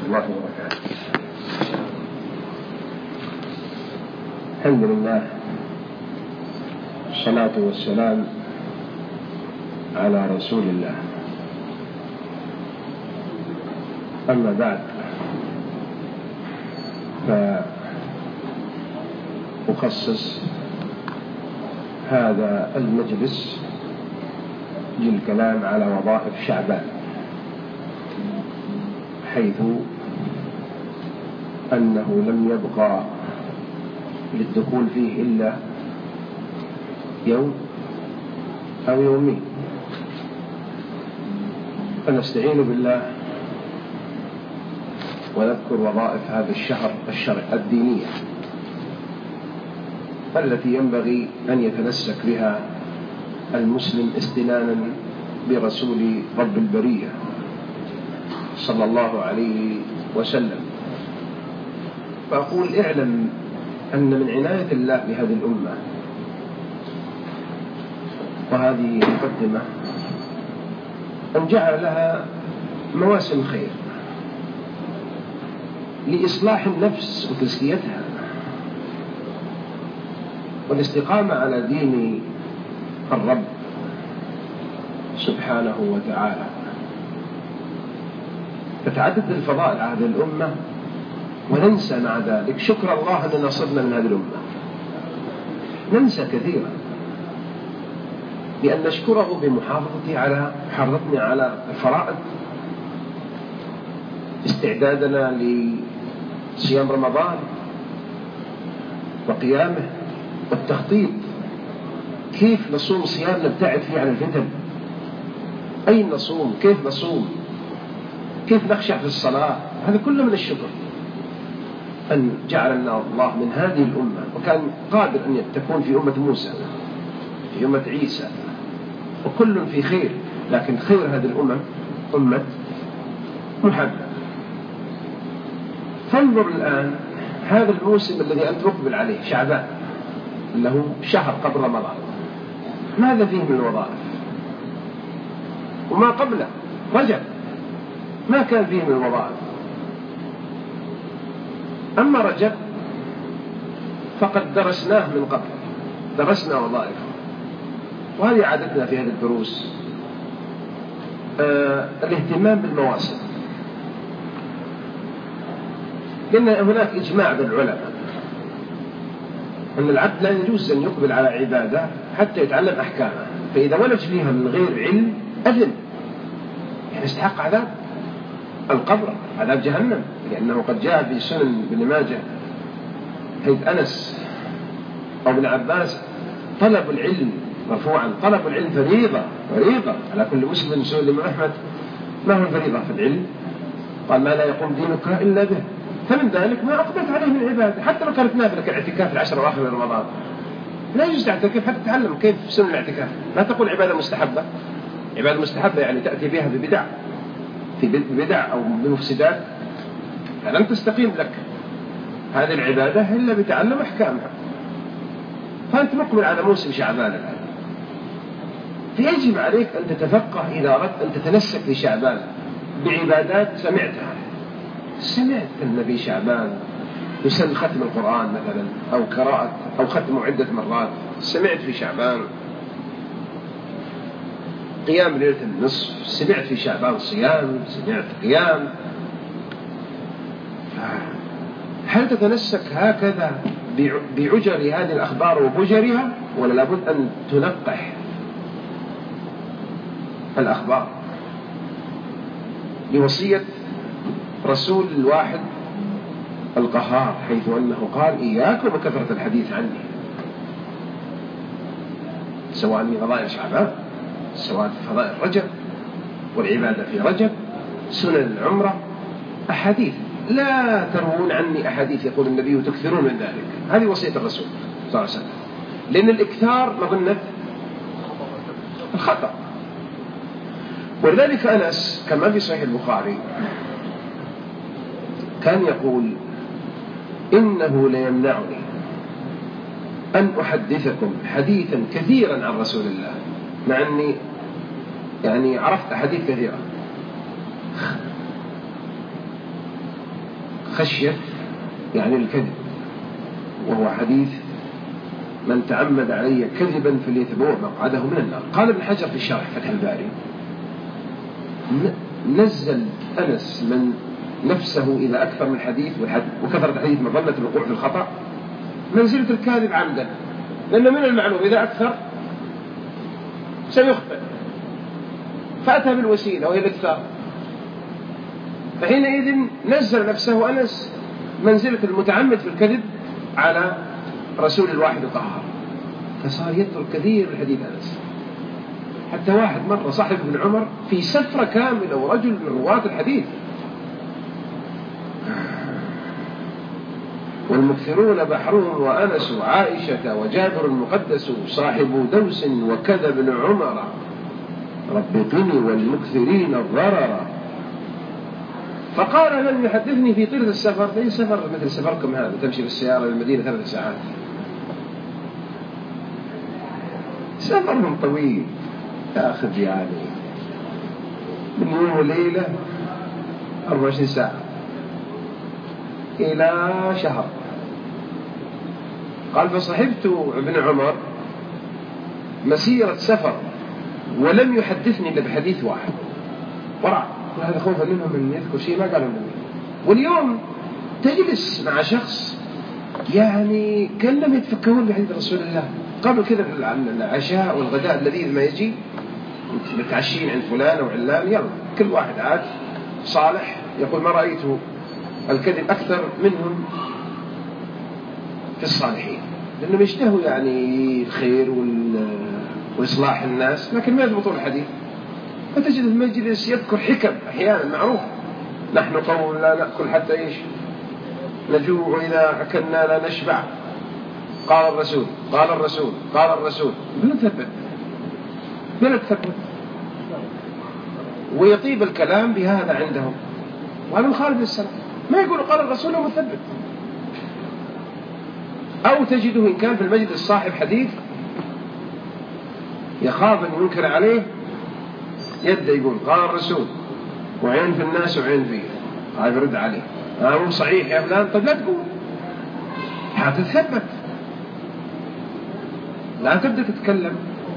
الله وبركاته. الحمد لله والصلاة والسلام على رسول الله. أما بعد، فأخصص هذا المجلس للكلام على وظائف شعبان، حيث أنه لم يبقى للدخول فيه إلا يوم أو يومين، فنستعين بالله ونذكر وظائف هذا الشهر الدينية التي ينبغي أن يتمسك بها المسلم استنانا برسول رب البرية صلى الله عليه وسلم. فأقول اعلم أن من عناية الله بهذه الأمة، وهذه مقدمة، أن جعل لها مواسم خير لإصلاح النفس وتزكيتها والاستقامة على دين الرب سبحانه وتعالى. فتعدد الفضائل على هذه الأمة، وننسى مع ذلك شكر الله أننا صرنا من هذه الأمة. ننسى كثيرا، لأن نشكره بمحافظتنا على الفرائض، استعدادنا لصيام رمضان وقيامه والتخطيط، كيف نصوم صيام نبتعد فيه عن الفتن، أين نصوم، كيف نصوم، كيف نخشع في الصلاة. هذا كله من الشكر أن جعلنا الله من هذه الأمة، وكان قادر أن تكون في أمة موسى، في أمة عيسى، وكل في خير، لكن خير هذه الأمة أمة محمد. فانظر الآن هذا الموسم الذي أنت مقبل عليه، شعبان، اللي هو شهر قبل رمضان، ماذا فيه من الوظائف؟ وما قبله رجب ما كان فيه من الوظائف. أما رجب فقد درسناه من قبل، درسنا وظائفه، وهذه عادتنا في هذه الدروس، الاهتمام بالمواسم. لأن هناك إجماع بين العلماء أن العبد لا يجوز أن يقبل على عبادة حتى يتعلم أحكامها، فإذا ولج فيها من غير علم أذن، يعني يستحق عذاب القبر، عذاب جهنم، لأنه قد جاء في سنن ابن ماجه حيث أنس أو ابن عباس طلب العلم مرفوعا، طلب العلم فريضة على كل مسلم. سئل الإمام أحمد ما هو الفريضة في العلم؟ قال ما لا يقوم دينك إلا به، فمن ذلك ما أقبلت عليه من العبادة، حتى لو كانت نافلة كالاعتكاف العشر الأواخر من رمضان، لا يجوز تعتكف حتى تتعلم كيف سنن الاعتكاف. لا تقول عبادة مستحبة، عبادة مستحبة يعني تأتي بها ببدع أو بمفسدات، فلن تستقيم لك هذه العبادة إلا بتعلم أحكامها. فأنت مقبل على موسم شعبان الآن، فيجب عليك أن تتفقه إذا أردت أن تتنسك في شعبان بعبادات سمعتها. سمعت النبي شعبان يسن ختم القرآن مثلا، أو قراءة أو ختمه عدة مرات، سمعت في شعبان قيام ليلة النصف، سمعت في شعبان صيام، سمعت قيام. هل تتنسك هكذا بعجر هذه الأخبار وبجرها، ولا لابد أن تلقح الأخبار بوصية رسول الواحد القهار، حيث أنه قال إياكم وكثرة الحديث عني، سواء في فضائل شعبان، سواء في فضائل رجب والعبادة في رجب، سنن العمرة، أحاديث. لا تروون عني أحاديث يقول النبي وتكثرون من ذلك. هذه وصية الرسول صلى الله عليه وسلم، لأن الإكثار مظنة الخطأ. ولذلك أنس كما في صحيح البخاري كان يقول إنه ليمنعني أن أحدثكم حديثا كثيرا عن رسول الله، مع أني يعني عرفت أحاديث كثيرة، خشية يعني الكذب، وهو حديث من تعمد علي كذبا فليتبوأ مقعده من النار. قال ابن حجر في شرح فتح الباري: نزل أنس من نفسه إذا أكثر من حديث وكثرة الحديث مظنة الوقوع في الخطأ منزلة الكاذب عمدا، لأن من المعلوم إذا أكثر سيخطئ، فأتى بالوسيلة وهي الإكثار. فحينئذ نزل نفسه أنس منزلة المتعمد في الكذب على رسول الواحد القهار، فصار يذكر كثير من حديث أنس. حتى واحد مرة صاحب ابن عمر في سفرة كاملة ورجل من رواة الحديث، والمكثرون بحرهم وأنس وعائشة وجابر المقدس صاحب دوس وكذا ابن عمر رب قني والمكثرين الضرر. فقال: لن يحدثني في طيلة السفر، في سفر مثل سفركم هذا تمشي بالسيارة للمدينة 3 ساعات، سفر طويل تأخذ يعني من يوم وليلة 24 ساعة إلى شهر. قال: فصحبت ابن عمر مسيرة سفر ولم يحدثني إلا بحديث واحد ورع، وهذا خوفا منهم من يذكر شيء ما قاله النبي. واليوم تجلس مع شخص يعني كلهم يتفكرون بحديث رسول الله قبل كذا العشاء والغداء اللذيذ ما يجي متعشين عند فلان وعلان، يلا كل واحد عاد صالح يقول ما رأيت الكذب أكثر منهم في الصالحين، لأنهم يشتهوا يعني الخير وإصلاح الناس لكن ما يضبطون الحديث. فتجد المجلس يذكر حكم أحيانا معروف: نحن قوم لا نأكل حتى إيش نجوع وإذا أكلنا لا نشبع، قال الرسول قال الرسول قال الرسول، بلا تثبت ويطيب الكلام بهذا عندهم. وهذا مخالف للسلف، ما يقول قال الرسول ومثبت. أو تجده إن كان في المجلس صاحب حديث يخاف أن ينكر عليه يبدأ يقول قال الرسول وعين في الناس وعين فيه، هذا يرد عليه مو صحيح يا فلان. طيب لا تقول، حتى تثبت، لا تبدأ تتكلم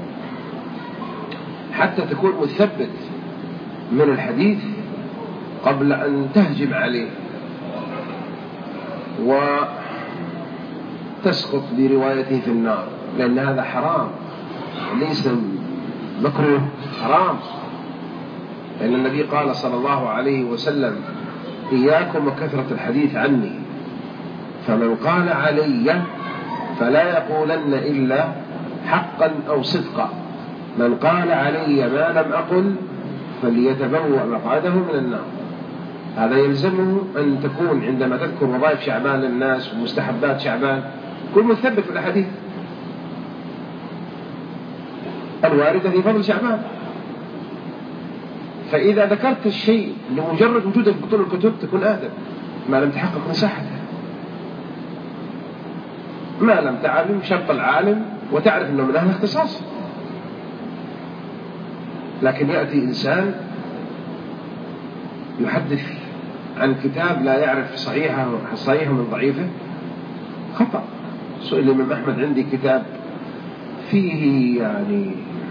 حتى تكون مثبت من الحديث قبل أن تهجم عليه وتسقط بروايته في النار، لأن هذا حرام ليس مكروه، حرام. لأن النبي قال صلى الله عليه وسلم: إياكم وكثرة الحديث عني، فمن قال علي فلا يقولن إلا حقا أو صدقا، من قال علي ما لم أقل فليتبوأ مقعده من النار. هذا يلزمه أن تكون عندما تذكر وظائف شعبان للناس ومستحبات شعبان كل مثبت في الأحاديث الواردة في فضل شعبان. فإذا ذكرت الشيء لمجرد وجوده في بطول الكتب تكون آدم، ما لم تحقق من صحته، ما لم تعلم شرط العالم وتعرف أنه من أهل اختصاص. لكن يأتي إنسان يحدث عن كتاب لا يعرف صحيحه من ضعيفه، خطأ. سئل الإمام أحمد: عندي كتاب فيه يعني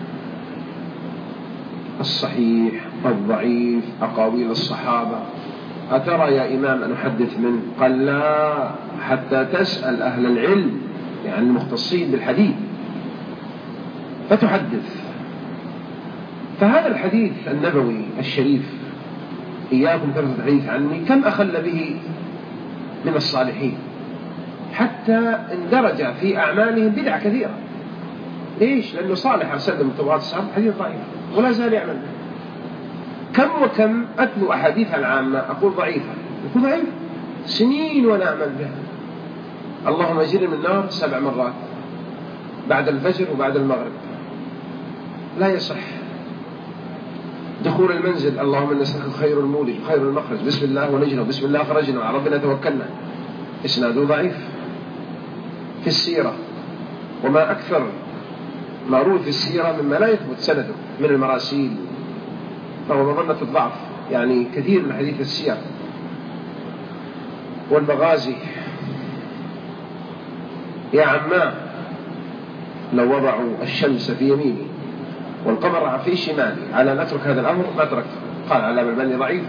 الصحيح الضعيف أقاويل الصحابة، أترى يا إمام أن أحدث منه؟ قال: لا، حتى تسأل أهل العلم يعني المختصين بالحديث فتحدث. فهذا الحديث النبوي الشريف إياكم كثرة الحديث عني كم أخل به من الصالحين حتى اندرج في أعمالهم بدع كثيرة. ليش؟ لأنه صالح أرسل من طبقات الصحابة حديث ضعيف ولا زال يعمل به. كم وكم أتلو أحاديث العامة أقول ضعيفة، يقول ضعيف سنين وأنا أعمل بها. اللهم أجرني من النار 7 مرات بعد الفجر وبعد المغرب، لا يصح. دخول المنزل اللهم نسألك خير المولد وخير المخرج، بسم الله ونجنا وبسم الله خرجنا وعلى ربنا توكلنا، إسناده ضعيف. في السيرة وما أكثر ما روي في السيرة مما لا يثبت سنده من المراسيل، فهو مظنة الضعف، يعني كثير من حديث السير. والمغازي. يا عماه لو وضعوا الشمس في يميني والقمر في شمالي على أن أترك هذا الأمر ما تركته. قال علامة الألباني ضعيف.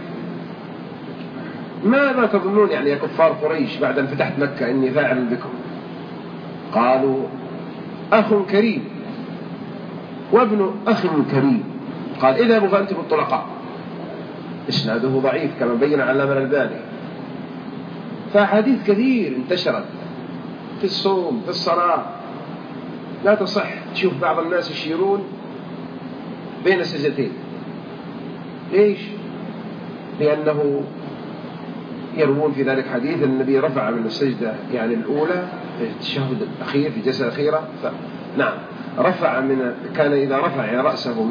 ماذا تظنون يعني يا كفار قريش بعد أن فتحت مكة إني فاعل بكم؟ قالوا أخ كريم وابن أخ كريم. قال اذهبوا فأنتم الطلقاء. إسناده ضعيف كما بين علامة الألباني. فأحاديث كثير انتشرت في الصوم في الصلاة لا تصح. تشوف بعض الناس يشيرون بين السجدتين. ليش؟ لأنه يروون في ذلك حديث النبي رفع من السجدة يعني الأولى في التشهد الأخير في الجلسة الأخيرة. نعم رفع كان إذا رفع يعني رأسه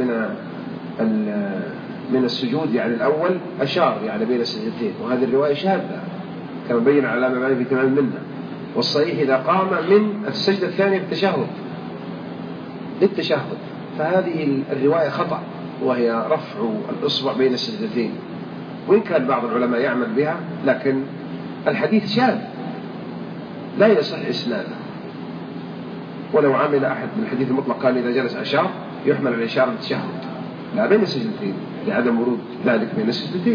من السجود يعني الأول أشار يعني بين السجدتين. وهذه الرواية شاذة كما بين علامة مالك في تمام منها. والصحيح إذا قام من السجدة الثانية للتشهد. فهذه الرواية خطأ وهي رفع الإصبع بين السجدتين. وإن كان بعض العلماء يعمل بها لكن الحديث شاذ لا يصح إسناده. ولو عمل أحد من الحديث المطلق قال إذا جلس أشار يحمل الإشارة للتشهد لا بين السجدتين لعدم ورود ذلك بين السجدتين.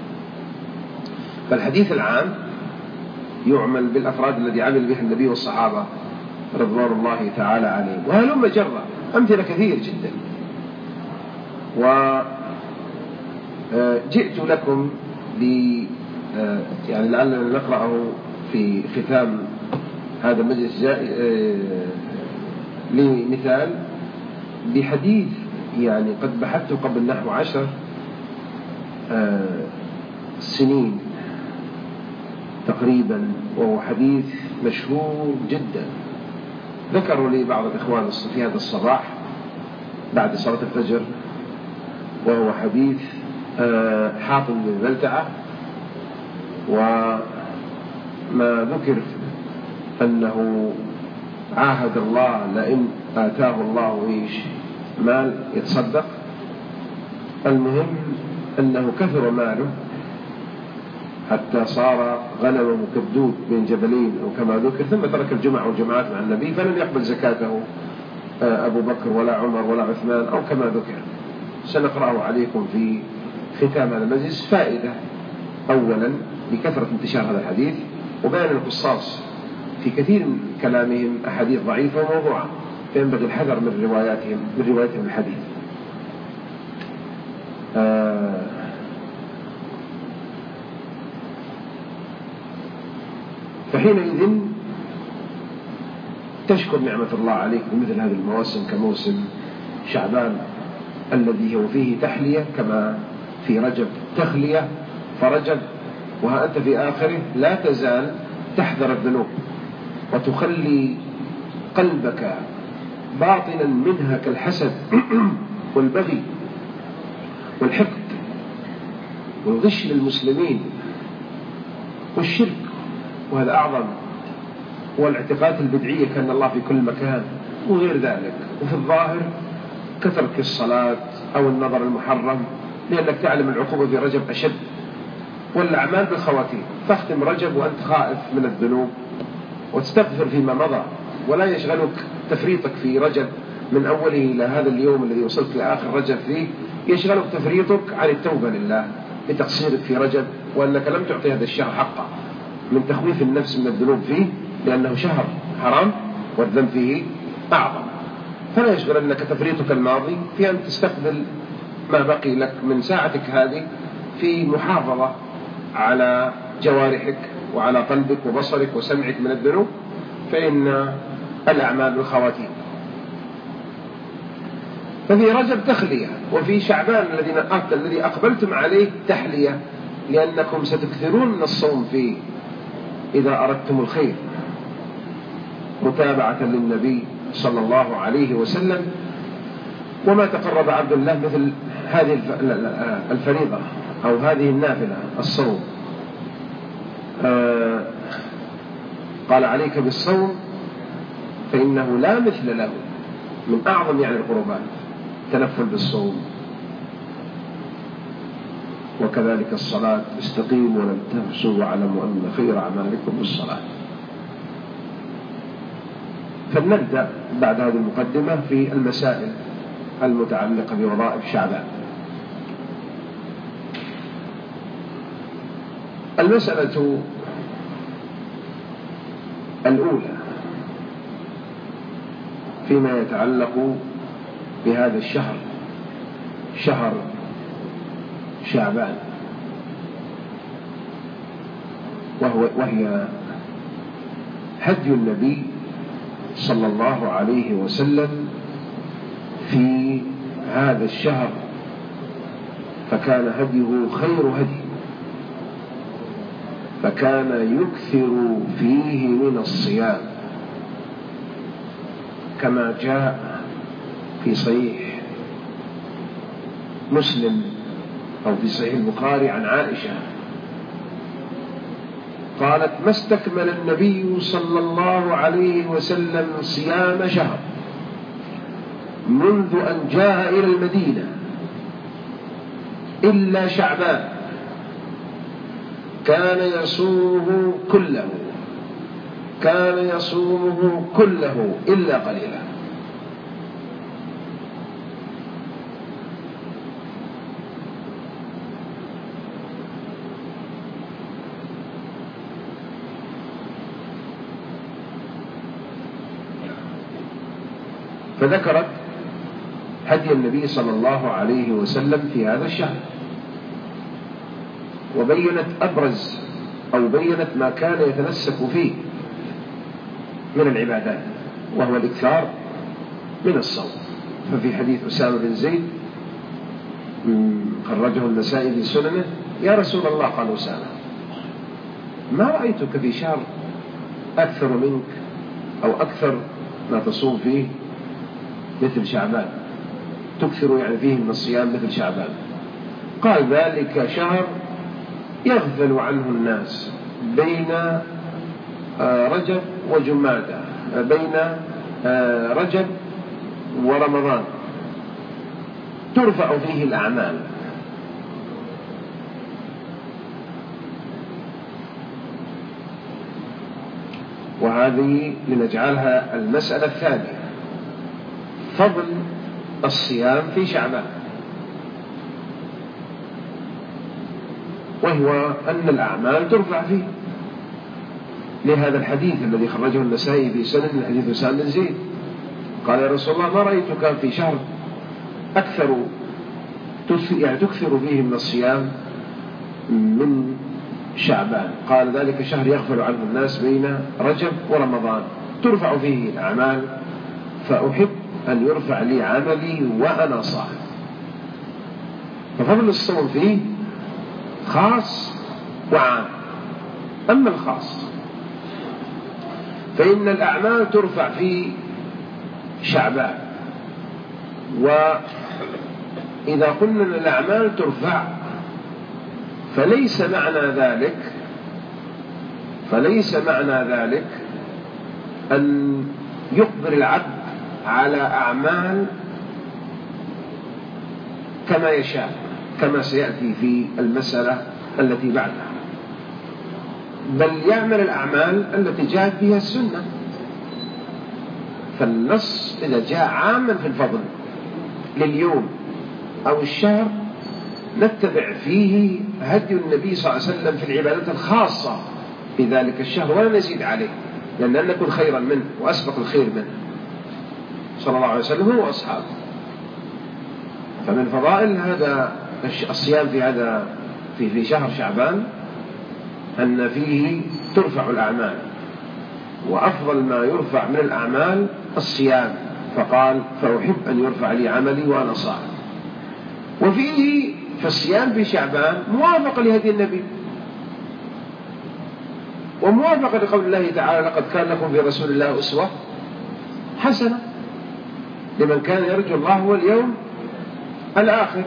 فالحديث العام يعمل بالأفراد الذي عمل به النبي والصحابة رضوان الله تعالى عليهم. وهلم جرة أمثلة كثير جدا. وجئت لكم يعني لعلنا نقرأه في ختام هذا المجلس لمثال بحديث يعني قد بحثته قبل نحو 10 سنين تقريبا، وهو حديث مشهور جدا. ذكروا لي بعض الإخوان في هذا الصباح بعد صلاة الفجر، وهو حديث حاطب بن بلتعة. وما ذكر أنه عاهد الله لئن آتاه الله مال يتصدق. المهم أنه كثر ماله حتى صار غنمه كالدود بين جبلين أو كما ذكر، ثم ترك الجمعة والجماعات مع النبي فلم يقبل زكاته أبو بكر ولا عمر ولا عثمان أو كما ذكر. سنقرأه عليكم في ختام هذا المجلس. فائدة أولا لكثرة انتشار هذا الحديث وبيان القصاص في كثير من كلامهم أحاديث ضعيفة وموضوعة، فينبغي الحذر من روايتهم الحديث. فحينئذ تشكر نعمة الله عليك بمثل هذه المواسم كموسم شعبان الذي هو فيه تحلية، كما في رجب تخلية. فرجب وها أنت في آخره لا تزال تحذر الذنوب وتخلي قلبك باطنا منها كالحسد والبغي والحقد والغش للمسلمين والشرك، وهذا أعظم، والاعتقاد البدعية كأن الله في كل مكان وغير ذلك. وفي الظاهر كترك الصلاة أو النظر المحرم، لأنك تعلم العقوبة في رجب أشد، والأعمال بالخواتيم. فاختم رجب وأنت خائف من الذنوب وتستغفر فيما مضى، ولا يشغلك تفريطك في رجب من أوله إلى هذا اليوم الذي وصلت لآخر رجب فيه، يشغلك تفريطك عن التوبة لله لتقصيرك في رجب، وأنك لم تعطي هذا الشهر حقه من تخويف النفس من الذنوب فيه، لأنه شهر حرام والذنب فيه أعظم. فلا يشغلنك تفريطك الماضي في أن تستقبل ما بقي لك من ساعتك هذه في محافظة على جوارحك وعلى قلبك وبصرك وسمعك من الذنوب، فإن الأعمال بالخواتيم. ففي رجب تخلية، وفي شعبان الذي أقبلتم عليه تحلية، لأنكم ستكثرون من الصوم فيه إذا أردتم الخير متابعة للنبي صلى الله عليه وسلم. وما تقرب عبد الله مثل هذه الفريضة أو هذه النافلة الصوم. قال عليك بالصوم فإنه لا مثل له، من أعظم يعني القربات تنفل بالصوم. وكذلك الصلاة: استقيموا ولم تهسوا واعلموا أن خير أعمالكم الصلاة. فلنبدأ بعد هذه المقدمة في المسائل المتعلقة بوظائف شعبان. المسألة الأولى فيما يتعلق بهذا الشهر، شهر شعبان، وهي هدي النبي صلى الله عليه وسلم في هذا الشهر، فكان هديه خير هدي، فكان يكثر فيه من الصيام كما جاء في صحيح مسلم أو في صحيح البخاري عن عائشة قالت: ما استكمل النبي صلى الله عليه وسلم صيام شهر منذ أن جاء إلى المدينة إلا شعبان، كان يصومه كله إلا قليلا. فذكرت هدي النبي صلى الله عليه وسلم في هذا الشهر، وبينت أبرز أو بينت ما كان يتمسك فيه من العبادات، وهو الإكثار من الصوم. ففي حديث أسامة بن زيد خرجه النسائي في سننه: يا رسول الله، قال أسامة: ما رأيتك في شهر أكثر منك أو أكثر ما تصوم فيه مثل شعبان، تكثر يعني فيه من الصيام مثل شعبان. قال: ذلك شهر يغفل عنه الناس بين رجب وجمادى، بين رجب ورمضان، ترفع فيه الأعمال. وهذه لنجعلها المسألة الثانية، فضل الصيام في شعبان، وهو أن الأعمال ترفع فيه، لهذا الحديث الذي خرجه النسائي في سنن من حديث أسامة بن زيد قال: يا رسول الله، ما رأيتك في شهر أكثر يعني تكثر فيه من الصيام من شعبان. قال: ذلك شهر يغفل عنه الناس بين رجب ورمضان، ترفع فيه الأعمال، فأحب أن يرفع لي عملي وأنا صائم. ففضل الصوم فيه خاص وعام. أما الخاص فإن الأعمال ترفع في شعبان، وإذا قلنا أن الأعمال ترفع فليس معنى ذلك أن يقبل العبد على أعمال كما يشاء، كما سيأتي في المسألة التي بعدها، بل يعمل الأعمال التي جاءت بها السنة. فالنص إذا جاء عاما في الفضل لليوم أو الشهر نتبع فيه هدي النبي صلى الله عليه وسلم في العبادات الخاصة في ذلك الشهر ولا نزيد عليه، لأن نكون خيرا منه وأسبق الخير منه صلى الله عليه وسلم هو وأصحابه. فمن فضائل هذا الصيام في شهر شعبان أن فيه ترفع الأعمال، وأفضل ما يرفع من الأعمال الصيام، فقال: فأحب أن يرفع لي عملي وأنا صائم. وفيه في الصيام في شعبان موافقة لهدي النبي، وموافقة لقول الله تعالى: لقد كان لكم في رسول الله أسوة حسنة لمن كان يرجو الله واليوم الآخر.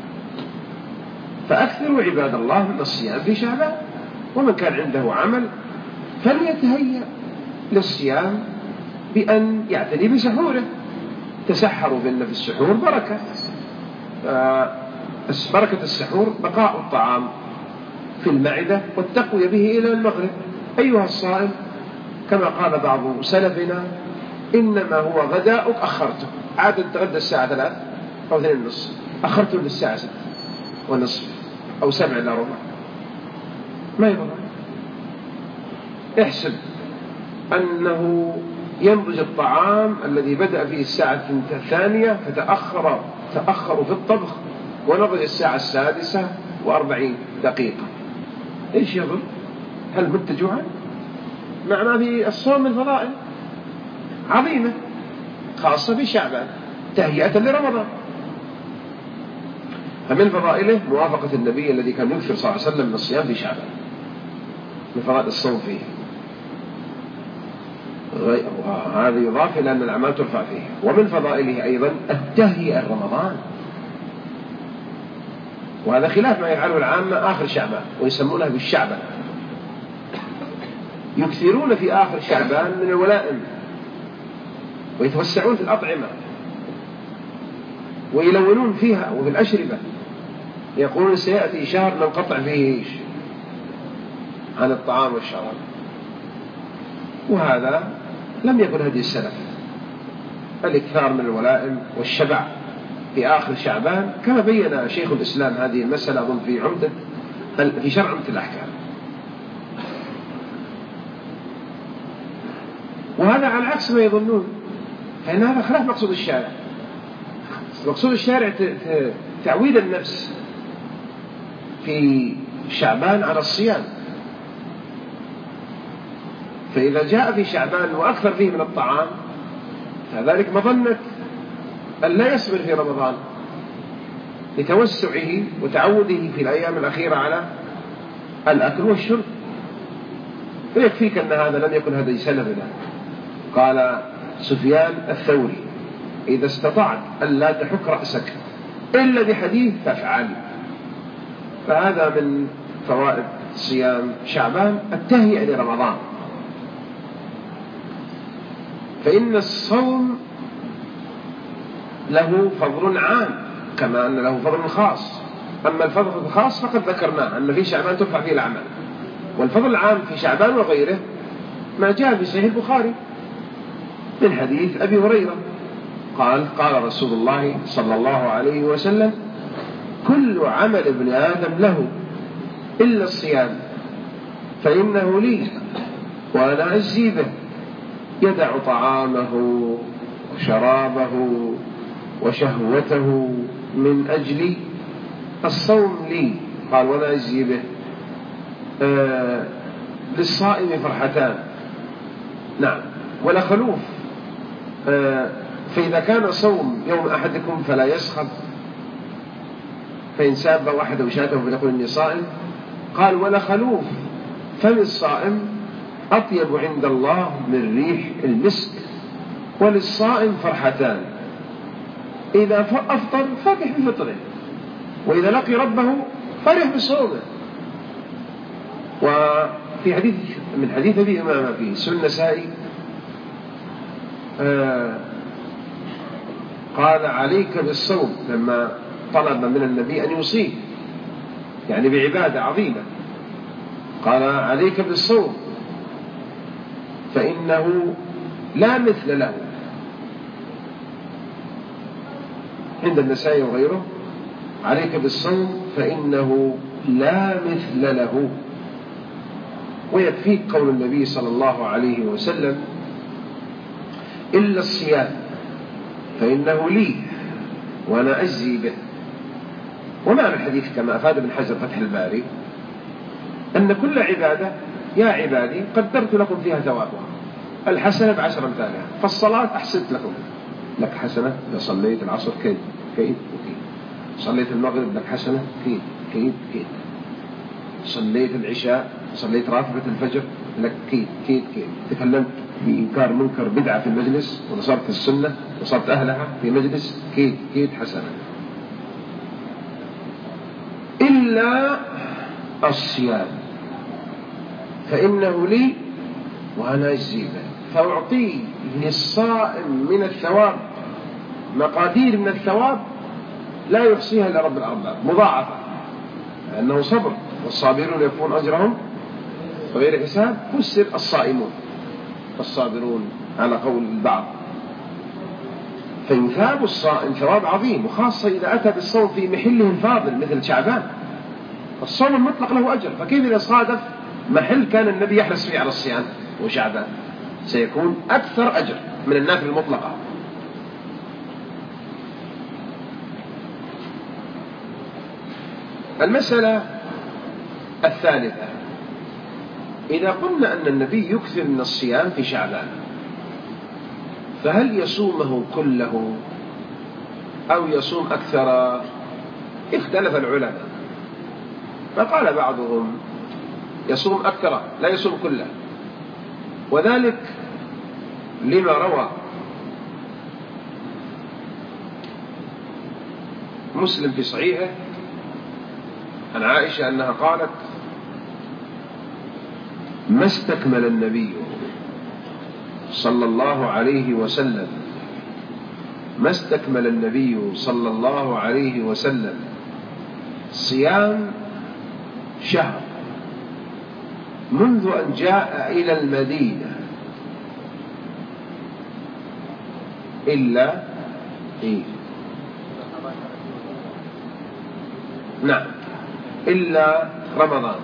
فأكثروا عباد الله من الصيام في شعبان، ومن كان عنده عمل فليتهيأ للصيام بأن يعتني بسحوره. تسحروا فإن في السحور بركة. بركة السحور بقاء الطعام في المعدة والتقوية به إلى المغرب. أيها الصائم، كما قال بعض سلفنا: إنما هو غداؤك أخرته. عادة تغدى الساعة 3 أو 2:30، أخرته للساعة 6:30 أو 7:15، ما يضر. احسب أنه ينضج الطعام الذي بدأ فيه الساعة 2 فتأخر في الطبخ ونضج الساعة 6:46. إيش يضر؟ هل مت جوعا؟ معناه في الصوم الفضائل عظيمة، خاصة في شعبان تهيئة لرمضان. فمن فضائله موافقة النبي الذي كان يكثر صلى الله عليه وسلم من الصيام في شعبان، من فضائل الصوم فيه. هذا يضاف إلى أن الأعمال ترفع فيه. ومن فضائله أيضا التهيئة لرمضان، وهذا خلاف ما يفعله العامة آخر شعبان ويسمونه بالشعبان. يكثرون في آخر شعبان من الولائم ويتوسعون في الأطعمة ويلونون فيها وفي الأشربة، يقولون سيأتي شهر ننقطع فيه عن الطعام والشراب. وهذا لم يكن هدي السلف، الإكثار من الولائم والشبع في آخر شعبان، كما بين شيخ الإسلام هذه المسألة أظن في شرع عمدة الأحكام. وهذا على عكس ما يظنون، فإن هذا خلاف مقصود الشارع. مقصود الشارع تعويد النفس في شعبان على الصيام، فإذا جاء في شعبان وأكثر فيه من الطعام فذلك مظنة أن لا يصبر في رمضان لتوسعه وتعوده في الأيام الأخيرة على الأكل والشرب. ويكفيك أن هذا لم يكن هدي سلفنا. قال سفيان الثوري: إذا استطعت أن لا تحك رأسك إلا بحديث فافعل. فهذا من فوائد صيام شعبان التهيئة لرمضان. فإن الصوم له فضل عام كما أن له فضل خاص. أما الفضل الخاص فقد ذكرناه أن في شعبان ترفع فيه الأعمال، والفضل العام في شعبان وغيره ما جاء في صحيح البخاري من حديث أبي هريرة قال رسول الله صلى الله عليه وسلم: كل عمل ابن آدم له إلا الصيام فإنه لي وأنا أجزي به، يدع طعامه وشرابه وشهوته من أجلي، الصوم لي، قال وأنا أجزي به. للصائم فرحتان، نعم، ولا خلوف. فإذا كان صوم يوم أحدكم فلا يسخب، فإن ساب واحد وشاته فليقل إني صائم. قال ولا خلوف فم الصائم أطيب عند الله من ريح المسك. وللصائم فرحتان: إذا أفطر فرح بفطره، وإذا لقي ربه فرح بصومه. وفي حديث من حديث أبي أمامة فيه سنة النسائي قال عليك بالصوم، لما طلب من النبي أن يوصيه يعني بعبادة عظيمة، قال عليك بالصوم فإنه لا مثل له. عند النسائي وغيره: عليك بالصوم فإنه لا مثل له. ويكفيك قول النبي صلى الله عليه وسلم: إلا الصيام فإنه لي وأنا أجزي به. ومعنى الحديث كما أفاد ابن حجر فتح الباري أن كل عبادة يا عبادي قدرت لكم فيها ثوابها، الحسنة ب10 أمثالها. فالصلاة أحسنت لك حسنة، إذا صليت العصر كيد وكيد، صليت المغرب لك حسنة كيد. صليت العشاء، صليت راتبة الفجر لك كيد. تكلمت بإنكار منكر بدعة في المجلس ونصرت السنة وصرت أهلها في مجلس كيد حسنة. إلا الصيام فإنه لي وأنا أجزي به. فأعطي للصائم من الثواب مقادير من الثواب لا يحصيها إلا رب الأرباب، مضاعفة، لأنه صبر، والصابرون يوفون أجرهم بغير حساب. فسر الصائمون والصابرون على قول البعض، فيثاب الصائم ثواب عظيم، وخاصة إذا أتى بالصوم في محله الفاضل مثل شعبان. الصوم المطلق له أجر، فكيف إذا صادف محل كان النبي يحرص فيه على الصيام وشعبان؟ سيكون أكثر أجر من النافلة المطلقة. المسألة الثالثة، إذا قلنا أن النبي يكثر من الصيام في شعبان، فهل يصومه كله أو يصوم أكثر؟ اختلف العلماء، فقال بعضهم يصوم أكثر لا يصوم كله، وذلك لما روى مسلم في صحيحه عن عائشة أنها قالت: ما استكمل النبي صلى الله عليه وسلم صيام شهر منذ أن جاء إلى المدينة إلا إلا رمضان.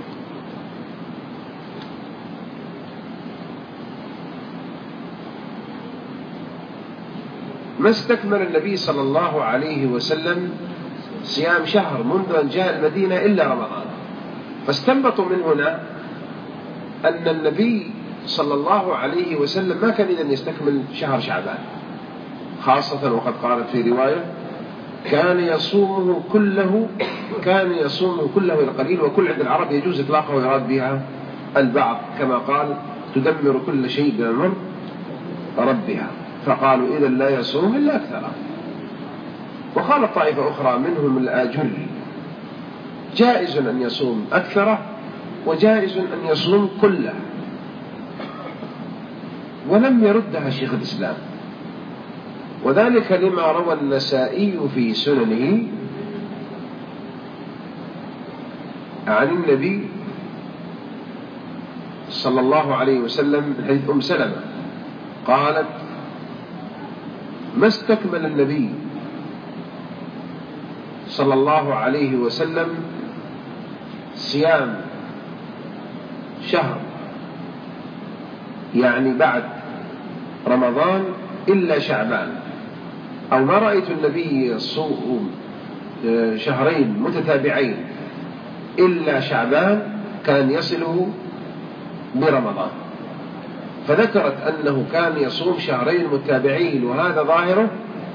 ما استكمل النبي صلى الله عليه وسلم صيام شهر منذ أن جاء المدينة إلا رمضان، فاستنبطوا من هنا أن النبي صلى الله عليه وسلم ما كان إذن يستكمل شهر شعبان، خاصة وقد قالت في رواية: كان يصومه كله إلى القليل. وكل عند العرب يجوز إطلاقه ويراد بها البعض، كما قال: تدمر كل شيء بأمر ربها، فقالوا إذن لا يصوم إلا أكثر. وقالت طائفة أخرى منهم الآجري: جائز أن يصوم أكثر وجائز أن يصوم كله، ولم يردها شيخ الإسلام، وذلك لما روى النسائي في سننه عن النبي صلى الله عليه وسلم من حديث أم سلمة قالت: ما استكمل النبي صلى الله عليه وسلم صيام شهر، يعني بعد رمضان، إلا شعبان، أو ما رأيت النبي يصوم شهرين متتابعين إلا شعبان كان يصله برمضان. فذكرت أنه كان يصوم شهرين متتابعين، وهذا ظاهره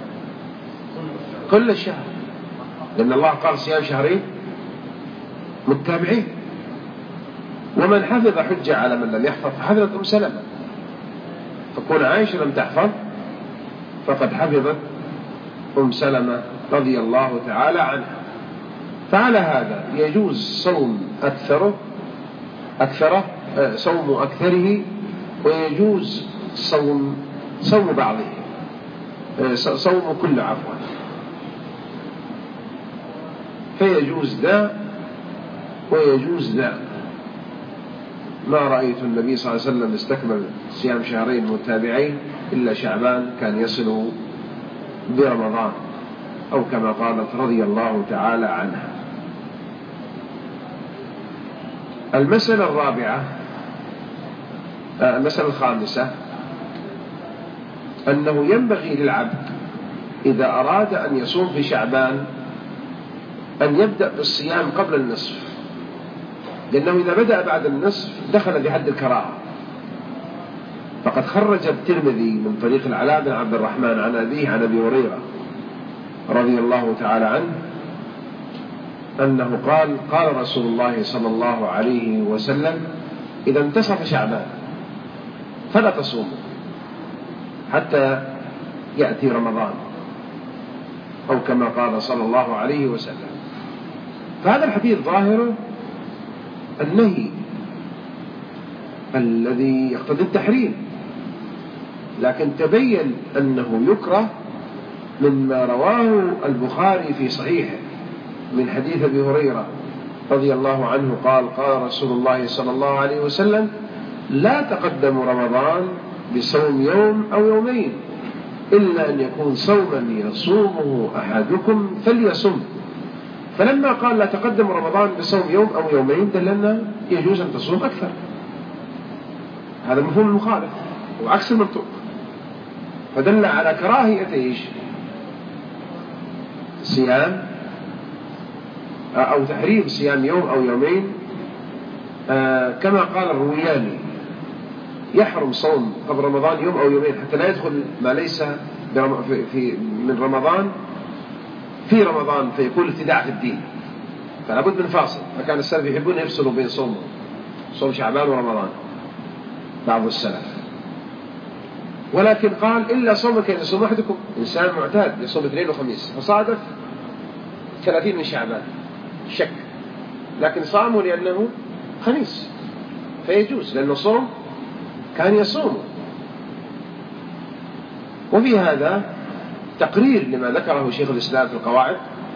كل الشهر، لأن الله قال صيام شهرين متتابعين. ومن حفظ حجة على من لم يحفظ، فحفظت أم سلمة، فكون عائشة لم تحفظ فقد حفظت أم سلمة رضي الله تعالى عنها. فعلى هذا يجوز صوم صوم أكثره، ويجوز صوم بعضه، صوم كل عفوا، فيجوز ذا ويجوز ذا. ما رأيت النبي صلى الله عليه وسلم استكمل صيام شهرين متتابعين إلا شعبان كان يصل برمضان، أو كما قالت رضي الله تعالى عنها. المسألة الرابعة، المسألة الخامسة، أنه ينبغي للعبد إذا أراد أن يصوم في شعبان أن يبدأ بالصيام قبل النصف، لأنه إذا بدأ بعد النصف دخل في حد الكراهة. فقد خرج الترمذي من طريق العلاء بن عبد الرحمن عن أبيه عن أبي هريرة رضي الله تعالى عنه أنه قال: قال رسول الله صلى الله عليه وسلم: إذا انتصف شعبان فلا تصوموا حتى يأتي رمضان، أو كما قال صلى الله عليه وسلم. فهذا الحديث ظاهره النهي الذي يقتضي التحريم، لكن تبين أنه يكره مما رواه البخاري في صحيحه من حديث أبي هريرة رضي الله عنه قال قال رسول الله صلى الله عليه وسلم: لا تقدموا رمضان بصوم يوم أو يومين إلا أن يكون صوما يصومه أحدكم فليصم. فلما قال لا تقدم رمضان بصوم يوم أو يومين دلنا يجوز أن تصوم أكثر. هذا مفهوم المخالف وعكس المنطق، فدل على كراهية إيش؟ صيام أو تحريم صيام يوم أو يومين، كما قال الروياني: يحرم صوم قبل رمضان يوم أو يومين حتى لا يدخل ما ليس من رمضان في رمضان فيكون ابتداع في الدين، فلا بد من فاصل. فكان السلف يحبون يفصلوا بين صوم شعبان ورمضان بعض السلف، ولكن قال: إلا صوم كان يصوم أحدكم، إنسان معتاد يصوم اثنين وخميس فصادف 30 من شعبان شك، لكن صاموا لأنه خميس فيجوز لأنه صوم كان يصوم. وفي هذا تقرير لما ذكره شيخ الإسلام في القواعد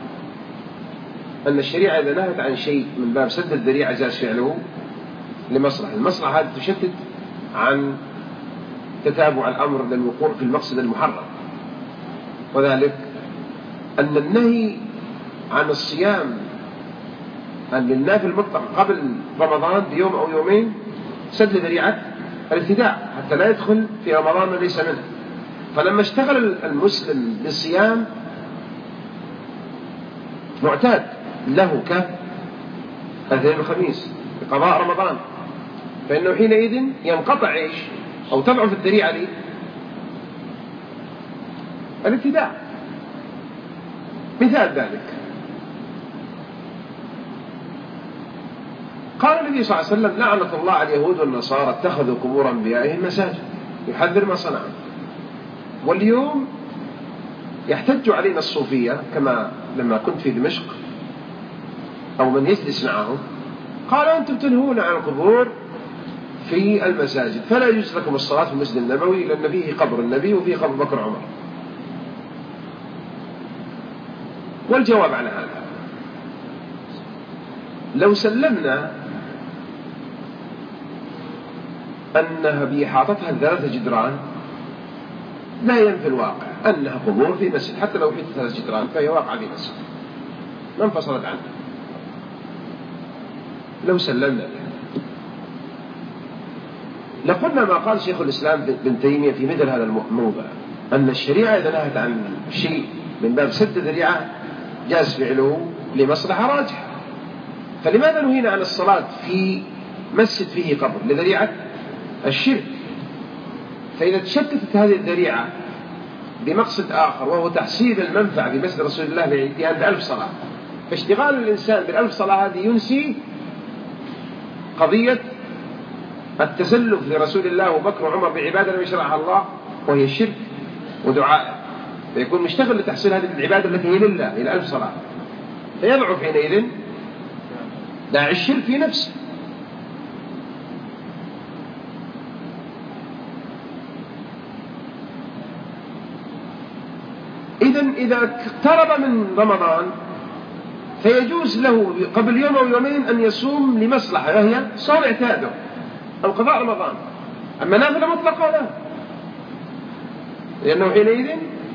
أن الشريعة إذا نهت عن شيء من باب سد الذريعة جاز فعله لمصلحة. المصلحة هذه تشتت عن تتابع الأمر للوقوع في المقصد المحرم، وذلك أن النهي عن الصيام للنافل المطلق قبل رمضان بيوم أو يومين سد ذريعة الابتداع حتى لا يدخل في رمضان وليس منه. فلما اشتغل المسلم بالصيام معتاد له كاثنين الخميس بقضاء رمضان، فإنه حينئذ ينقطع إيش أو تضعف الذريعة الابتداع. مثال ذلك قال النبي صلى الله عليه وسلم: لعنة الله على اليهود والنصارى اتخذوا قبور أنبيائهم مساجد، يحذر ما صنعوا. واليوم يحتج علينا الصوفية كما لما كنت في دمشق أو من يجلس معهم قالوا: أنتم تنهون عن القبور في المساجد فلا يجوز لكم الصلاة في المسجد النبوي لأن فيه قبر النبي وفيه قبر بكر وعمر. والجواب على هذا: لو سلمنا أنها بإحاطتها الثلاثة جدران لا ينفي الواقع أنها قبور في مسجد، حتى لو حيث 3 جدران فهي واقعة في مسجد ما انفصلت عنها. لو سلمنا بها لقلنا ما قال شيخ الإسلام ابن تيمية في مثل هذا الموضع، أن الشريعة إذا نهت عن شيء من باب سد ذريعة جاز فعله لمصلحة راجحة. فلماذا نهينا عن الصلاة في مسجد فيه قبر؟ لذريعة الشرك. فإذا تشتتت هذه الذريعة بمقصد آخر وهو تحصيل المنفعة في مسجد رسول الله بالاتيان ب1000 صلاة، فاشتغال الإنسان ب1000 صلاة هذه ينسي قضية التسلف لرسول الله وبكر وعمر بعبادة لم يشرعها الله وهي الشرك ودعاء، فيكون مشتغل لتحصيل هذه العبادة التي هي لله إلى 1000 صلاة، فيضعف حينئذ داعي الشرك في نفسه. إذا اقترب من رمضان فيجوز له قبل يوم أو يومين أن يصوم لمصلحة وهي صوم اعتاده أو قضاء رمضان. أما نافلة مطلقة لا، لأنه حينئذ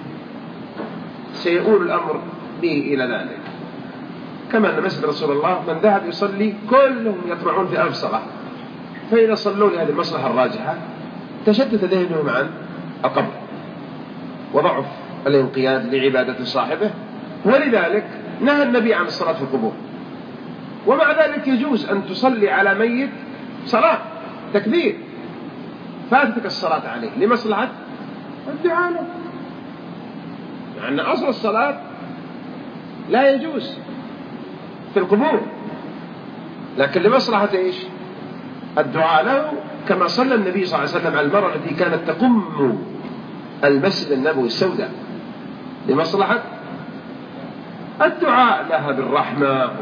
سيؤول الأمر به إلى ذلك. كما أن مسجد رسول الله من ذهب يصلي كلهم يطمعون في 1000 صلاة، فإذا صلوا لهذه المصلحة الراجحة تشتت ذهنهم عن القبر وضعف الانقياد لعبادة صاحبه، ولذلك نهى النبي عن الصلاة في القبور. ومع ذلك يجوز أن تصلي على ميت صلاة تكبير فاتتك الصلاة عليه لمصلحة الدعاء له، لأن أصل الصلاة لا يجوز في القبور، لكن لمصلحة إيش؟ الدعاء له، كما صلى النبي صلى الله عليه وسلم على المرأة التي كانت تقم المسجد النبوي السوداء لمصلحة الدعاء لها بالرحمة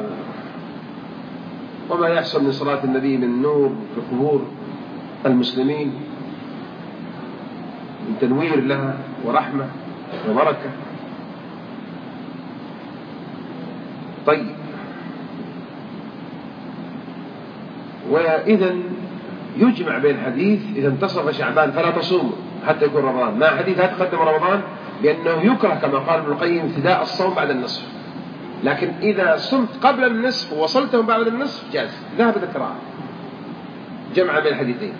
وما يحصل من صلاة النبي من نور في قبور المسلمين من تنوير لها ورحمة وبركة. طيب، وإذا يجمع بين حديث إذا انتصف شعبان فلا تصوموا حتى يكون رمضان، مع حديث لا تقدم رمضان، بأنه يكره كما قال ابن القيم ابتداء الصوم بعد النصف، لكن إذا صمت قبل النصف ووصلته بعد النصف جاز، ذهبت الكراهة، جمع بين الحديثين.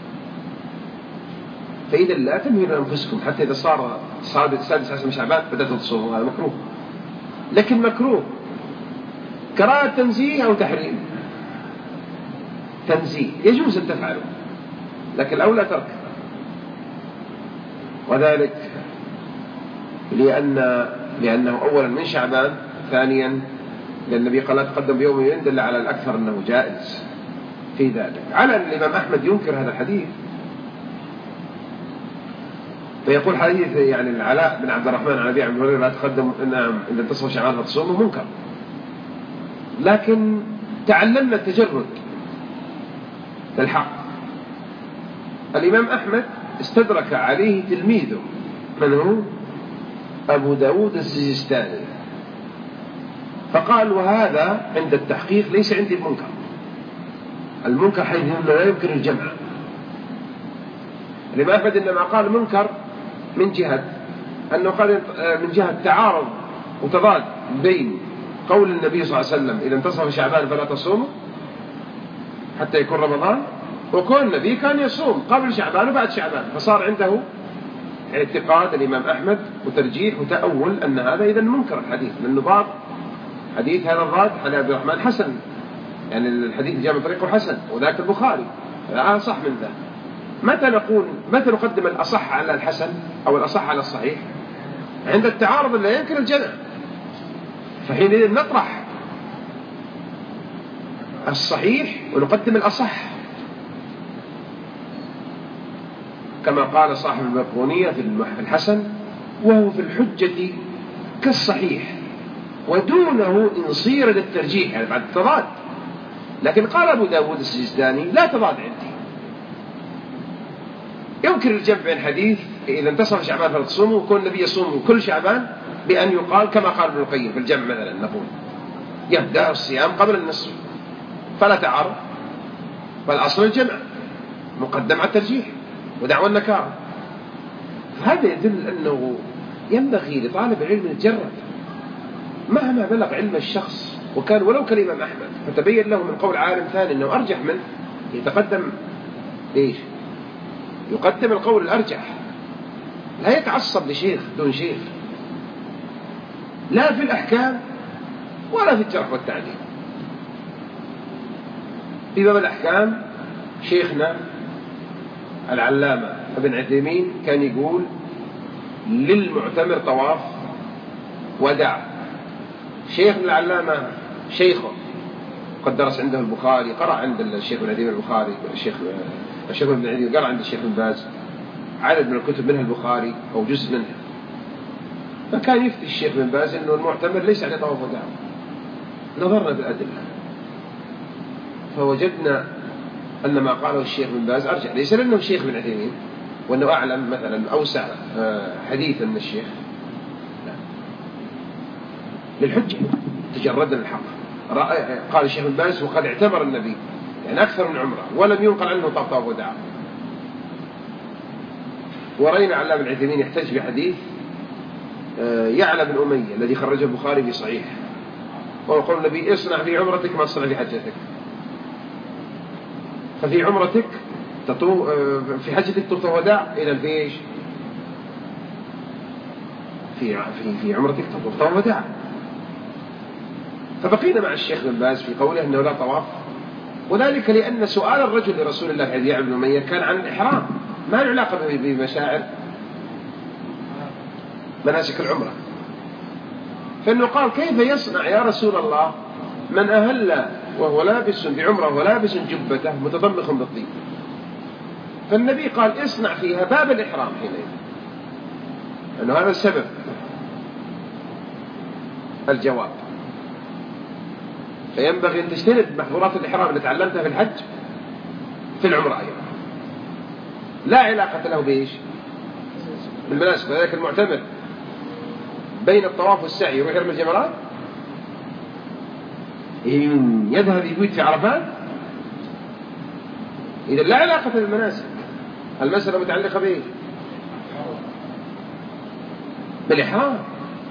فإذا لا تمهلوا أنفسكم حتى إذا صار السادس عشر من شعبان بدأت تصوموا، هذا مكروه. لكن مكروه كراهة تنزيه أو تحريم؟ تنزيه، يجوز أن تفعله، لكن الأولى ترك، وذلك لأنه أولا من شعبان، ثانيا لأن النبي قال لا تقدم بيوم يدل على الأكثر أنه جائز في ذلك. على أن الإمام أحمد ينكر هذا الحديث، فيقول حديث يعني العلاء بن عبد الرحمن عن أبي عبد الهريرة لا تقدم إن انتصف شعبان فتصوموا منكر. لكن تعلمنا التجرد للحق. الإمام أحمد استدرك عليه تلميذه من هو؟ أبو داود السجستاني، فقال وهذا عند التحقيق ليس عندي المنكر، المنكر حيث لا يمكن الجمع. الإمام أحمد إنما قال منكر من جهة أنه قال من جهة تعارض وتضاد بين قول النبي صلى الله عليه وسلم إذا انتصف شعبان فلا تصوموا حتى يكون رمضان، وكون النبي كان يصوم قبل شعبان وبعد شعبان، فصار عنده اعتقاد الإمام أحمد وترجيح وتأول أن هذا إذا منكر الحديث، لأنه ضاد حديث هذا الضاد على عبد الرحمن حسن، يعني الحديث جاء من طريقه حسن وذاك البخاري، هذا صح من ذا. متى نقدم الأصح على الحسن أو الأصح على الصحيح؟ عند التعارض لا يمكن الجمع، فحينئذ نطرح الصحيح ونقدم الأصح، كما قال صاحب البيقونية في الحسن وهو في الحجة كالصحيح ودونه إن صير للترجيح، يعني بعد التضاد. لكن قال أبو داود السجستاني لا تضاد عندي، يمكن الجمع بين حديث إذا انتصف شعبان فلا تصوموا وكون النبي يصوم كل شعبان بأن يقال كما قال ابن القيم في الجمع مثلا، نقول يبدأ الصيام قبل النصف فلا تعارض، فالأصل الجمع مقدم على الترجيح ودعوى النكارة. هذا يدل أنه ينبغي لطالب العلم يتجرد مهما بلغ علم الشخص، وكان ولو كالإمام أحمد، فتبين له من قول عالم ثاني أنه أرجح منه يتقدم ليش؟ يقدم القول الأرجح، لا يتعصب لشيخ دون شيخ، لا في الأحكام ولا في الجرح والتعديل. في باب الأحكام شيخنا العلامة ابن عثيمين كان يقول للمعتمر طواف ودع. شيخنا العلامة شيخه قد درس عنده البخاري، قرأ عند الشيخ ابن عثيمين البخاري، الشيخ ابن عثيمين قرأ عند الشيخ ابن باز عدد من الكتب منها البخاري أو جزء منها، فكان يفتي الشيخ ابن باز أنه المعتمر ليس عليه طواف ودع. نظرنا بالأدلة فوجدنا أن ما قاله الشيخ ابن باز أرجع، ليس لأنه شيخ ابن عثيمين وأنه أعلم مثلا أوسع حديثا من الشيخ، لا، للحجة تجردنا الحق. قال الشيخ ابن باز وقد اعتمر النبي يعني أكثر من عمره ولم ينقل عنه طواف ودع. ورأينا علام العثيمين يحتج بحديث يعلى بن أمية الذي خرجه البخاري في صحيح، ويقول النبي اصنع في عمرتك ما تصنع في حجتك، ففي عمرتك في حجتك تطوف وداع، إذا في إيش؟ في عمرتك تطوف وداع. فبقينا مع الشيخ بن باز في قوله أنه لا طواف، وذلك لأن سؤال الرجل لرسول الله حديث يعلى بن أمية كان عن الإحرام، ما له علاقة بمشاعر مناسك العمرة، فإنه قال كيف يصنع يا رسول الله من أهل وهو لابس بعمره ولابس جبته متضمخ بالطيب؟ فالنبي قال اصنع فيها باب الإحرام حينئذ، أنه هذا السبب الجواب. فينبغي أن تجتنب محظورات الإحرام اللي تعلمتها في الحج في العمرة أيضا، لا علاقة له بإيش؟ بالمناسبة ذلك المعتمر بين الطواف والسعي يروح يرمي الجمرات يذهب يبيت في عرفات؟ إذا لا علاقة بالمناسك، المسألة متعلقة بإيه؟ بالإحرام.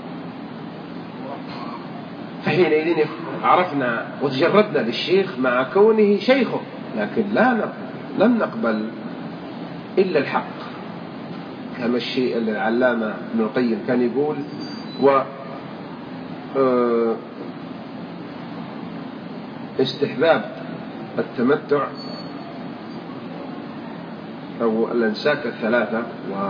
فحينئذ عرفنا وتجردنا للشيخ مع كونه شيخه، لكن لم نقبل إلا الحق، كما الشيء اللي العلامة ابن القيم كان يقول استحباب التمتع أو الأنساك الثلاثة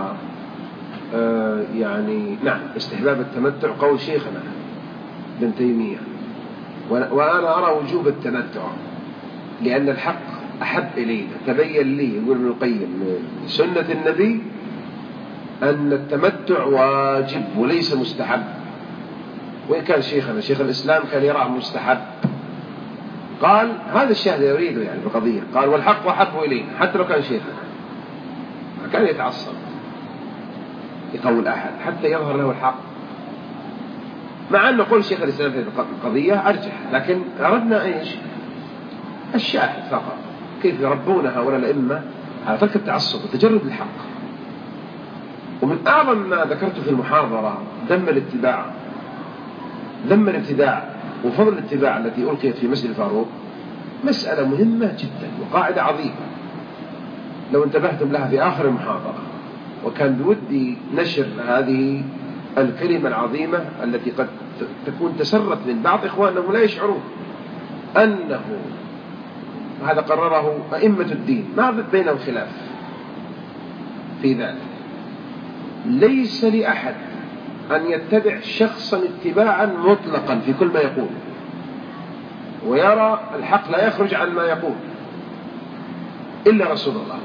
يعني نعم استحباب التمتع قول شيخنا ابن تيمية، وأنا أرى وجوب التمتع لأن الحق أحب إلينا. تبين لي يقول ابن القيم سنة النبي أن التمتع واجب وليس مستحب، وإن كان شيخنا شيخ الإسلام كان يراه مستحب. قال هذا الشاهد يريده يعني بقضية، قال والحق أحب إلينا حتى لو كان شيخنا، ما كان يتعصب يقول أحد حتى يظهر له الحق، مع أن نقول شيخ الإسلام في القضية أرجح، لكن أردنا إيش؟ الشاهد فقط، كيف يربون هؤلاء الأئمة على ترك التعصب وتجرد الحق. ومن أعظم ما ذكرت في المحاضرة ذم الابتداع وفضل الاتباع التي ألقيت في مسجد الفاروق، مسألة مهمة جدا وقاعدة عظيمة لو انتبهتم لها في آخر المحاضرة، وكان بودي نشر هذه الكلمة العظيمة التي قد تكون تسرت من بعض إخوانهم لا يشعرون أنه هذا قرره أئمة الدين، ما بينهم خلاف في ذلك. ليس لأحد أن يتبع شخصا اتباعا مطلقا في كل ما يقول ويرى الحق لا يخرج عن ما يقول إلا رسول الله.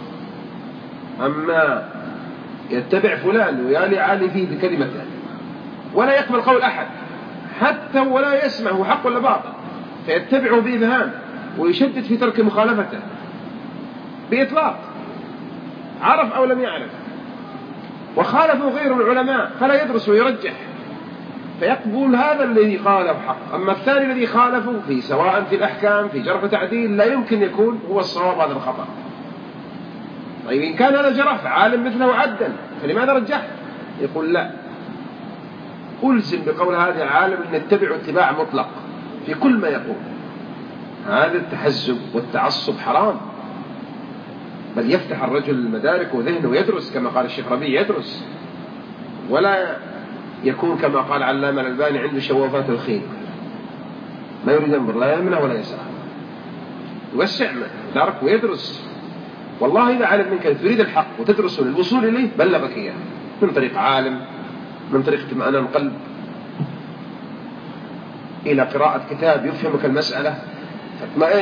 أما يتبع فلان ويالي عالي فيه بكلمته ولا يقبل قول أحد حتى ولا يسمع هو حق ولا باطل، فيتبعه بإذهان ويشدد في ترك مخالفته بإطلاق، عرف أو لم يعرف، وخالفوا غير العلماء فلا يدرس ويرجح، فيقبل هذا الذي قاله حق. أما الثاني الذي خالفه في سواء في الأحكام في جرح تعديل لا يمكن يكون هو الصواب، هذا الخطأ. طيب إن كان هذا جرح عالم مثله عدل فلماذا رجح؟ يقول لا، ألزم بقول هذا العالم أن نتبع اتباع مطلق في كل ما يقول. هذا التحزب والتعصب حرام، بل يفتح الرجل المدارك وذهنه ويدرس كما قال الشيخ ربيع يدرس، ولا يكون كما قال علامة الألباني عنده شوافات الخيل ما يريد ينظر لا يمنع ولا يسار، يوسع مدارك ويدرس. والله إذا علم منك تريد الحق وتدرسه للوصول إليه بلغك إياه من طريق عالم، من طريق اطمئنان قلب إلى قراءة كتاب يفهمك المسألة فاطمئن،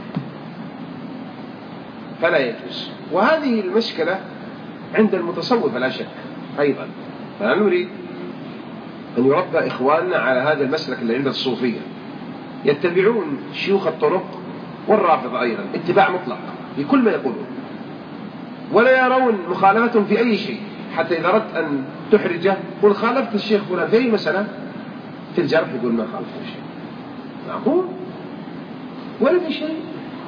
فلا يجوز. وهذه المشكلة عند المتصوف لا شك أيضا، فلا نريد أن يربى إخواننا على هذا المسلك اللي عند الصوفية، يتبعون شيوخ الطرق والرافض أيضا اتباع مطلق في كل ما يقولون، ولا يرون مخالفتهم في أي شيء، حتى إذا أردت أن تحرجه قل خالفت الشيخ فلان في أي مسألة في الجرح يقول ما خالفت شيء، معقول ولا في شيء.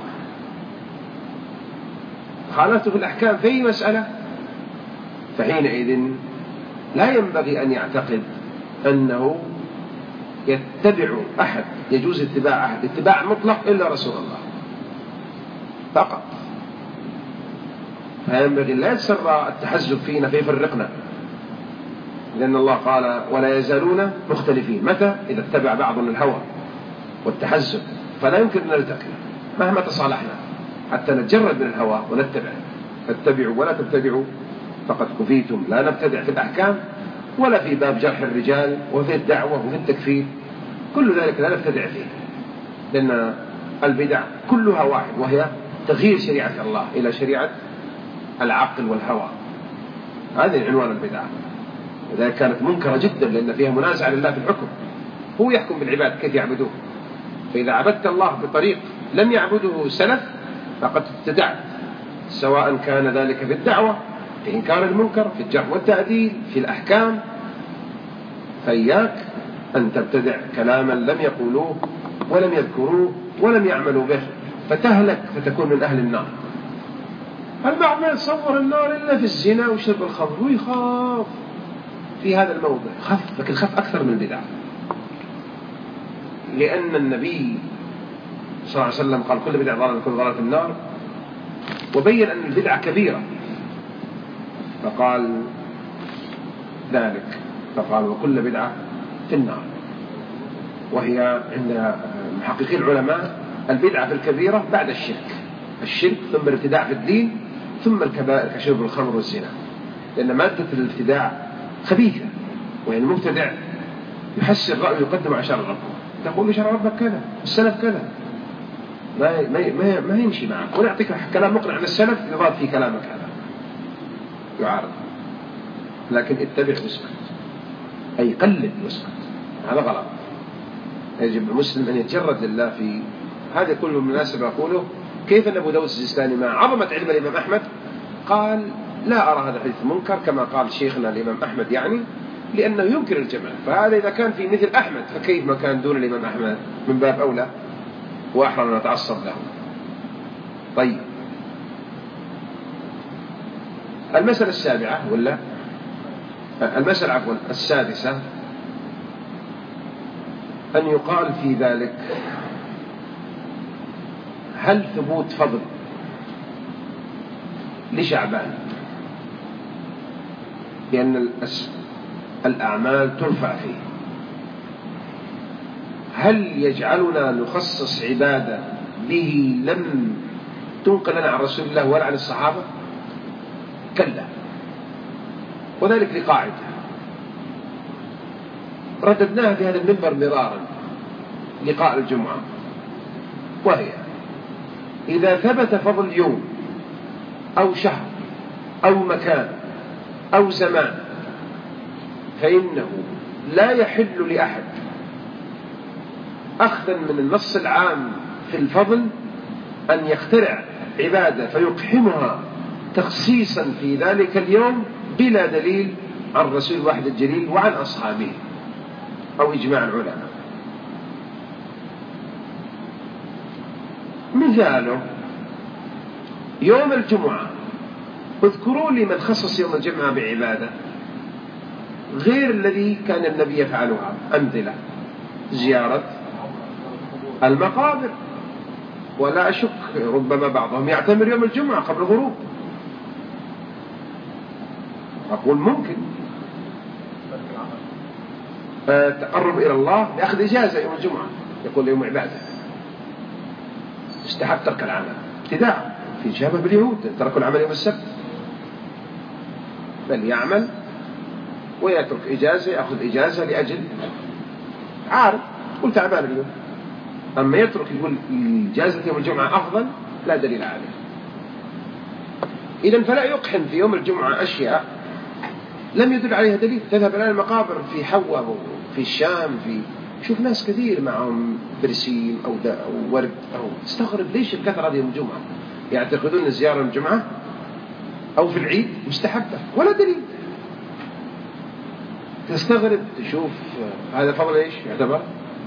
خالفته في الأحكام في أي مسألة، فحينئذ لا ينبغي أن يعتقد أنه يتبع أحد، يجوز اتباع أحد اتباع مطلق إلا رسول الله فقط. فينبغي لا يتسرى التحزب فينا فيفرقنا، لأن الله قال ولا يزالون مختلفين. متى؟ إذا اتبع بعضنا الهوى والتحزب، فلا يمكن أن نلتقي مهما تصالحنا حتى نتجرد من الهوى ونتبع. فاتبعوا ولا تتبعوا فقد كفيتم. لا نبتدع في الأحكام ولا في باب جرح الرجال وفي الدعوة وفي التكفير، كل ذلك لا نبتدع فيه، لأن البدع كلها واحد، وهي تغيير شريعة الله إلى شريعة العقل والهوى. هذه عنوان البدع، وذلك كانت منكرة جدا لأن فيها منازعة لله في الحكم، هو يحكم بالعباد كيف يعبدوه. فإذا عبدت الله بطريق لم يعبده سلف فقد ابتدعت، سواء كان ذلك في الدعوة في إنكار المنكر في الجرح والتعديل في الأحكام. فإياك أن تبتدع كلاما لم يقولوه ولم يذكروه ولم يعملوا به، فتهلك فتكون من أهل النار. البعض ما يتصور النار إلا في الزنا وشرب الخمر، ويخاف في هذا الموضع، خف، لكن خف أكثر من البدع، لأن النبي صلى الله عليه وسلم قال كل بدعة ضلالة وكل ضلالة في النار، وبين أن البدعة كبيرة فقال ذلك، فقال وكل بدعة في النار. وهي عند محققين العلماء البدعة في الكبيرة بعد الشرك ثم الابتداع في الدين ثم الكبائر كشرب الخمر والزنا، لأن مادة الابتداع خبيثة، وإن المبتدع يحسن رأيه يقدم على شرع ربه، تقول له شرع ربك كذا، السلف كذا، ما يمشي معك، ونعطيك كلام مقنع عن السلف يضاد في كلامك هذا يعارض، لكن اتبع واسكت، أي قلد واسكت، هذا غلط. يجب المسلم أن يتجرد لله في هذا كله. مناسب أقوله كيف أن أبو داود السجستاني مع عظمة علم الإمام أحمد قال لا أرى هذا الحديث منكر كما قال شيخنا الإمام أحمد، يعني لأنه ينكر الجمع، فهذا إذا كان في مثل أحمد فكيف ما كان دون الإمام أحمد، من باب أولى وأحرى أن نتعصب له. طيب المسألة السابعة ولا المسألة عفوا السادسة، أن يقال في ذلك هل ثبوت فضل لشعبان، لأن الأعمال ترفع فيه، هل يجعلنا نخصص عبادة به لم تنقل لنا عن رسول الله ولا عن الصحابة؟ كلا، وذلك لقاعدة رددناها في هذا المنبر مرارا لقاء الجمعة، وهي إذا ثبت فضل يوم أو شهر أو مكان أو زمان فإنه لا يحل لأحد أخذا من النص العام في الفضل أن يخترع عبادة فيقحمها تخصيصا في ذلك اليوم بلا دليل عن رسول الواحد الجليل وعن أصحابه أو إجماع العلماء. مثاله يوم الجمعة، اذكروا لي من خصص يوم الجمعة بعبادة غير الذي كان النبي يفعلها. أمثلة زيارة المقابر، ولا أشك ربما بعضهم يعتمر يوم الجمعة قبل الغروب، أقول ممكن تقرب إلى الله لأخذ إجازة يوم الجمعة، يقول يوم عبادة، استحب ترك العمل ابتداء في شبه باليهود تركوا العمل يوم السبت، بل يعمل ويترك إجازة، يأخذ إجازة لأجل عارف قل تعبان اليوم، أما يترك يقول إجازة يوم الجمعة أفضل لا دليل عليه. إذن فلا يقحم في يوم الجمعة أشياء لم يدل عليها دليل. تذهب إلى المقابر في حوا وفي الشام، في شوف ناس كثير معهم برسيم أو ورد، أو تستغرب ليش الكثرة هذه يوم الجمعة، يعتقدون الزيارة الجمعة أو في العيد مستحبة ولا دليل. تستغرب تشوف هذا فضل إيش يعتبر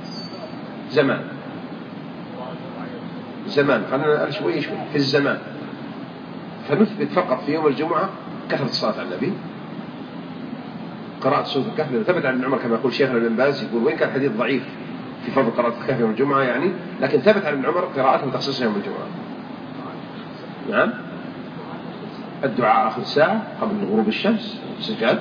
زمان خلينا شوي في الزمان، فنثبت فقط في يوم الجمعة كثرة الصلاة على النبي، قراءة سورة الكهف، لأنه ثبت عن ابن عمر كما يقول شيخنا ابن باز، يقول وين كان حديث ضعيف في فضل قراءة الكهف يوم الجمعة يعني، لكن ثبت عن ابن عمر قراءته وتخصيصها يوم الجمعة. نعم، الدعاء آخر ساعة قبل غروب الشمس، السجاد،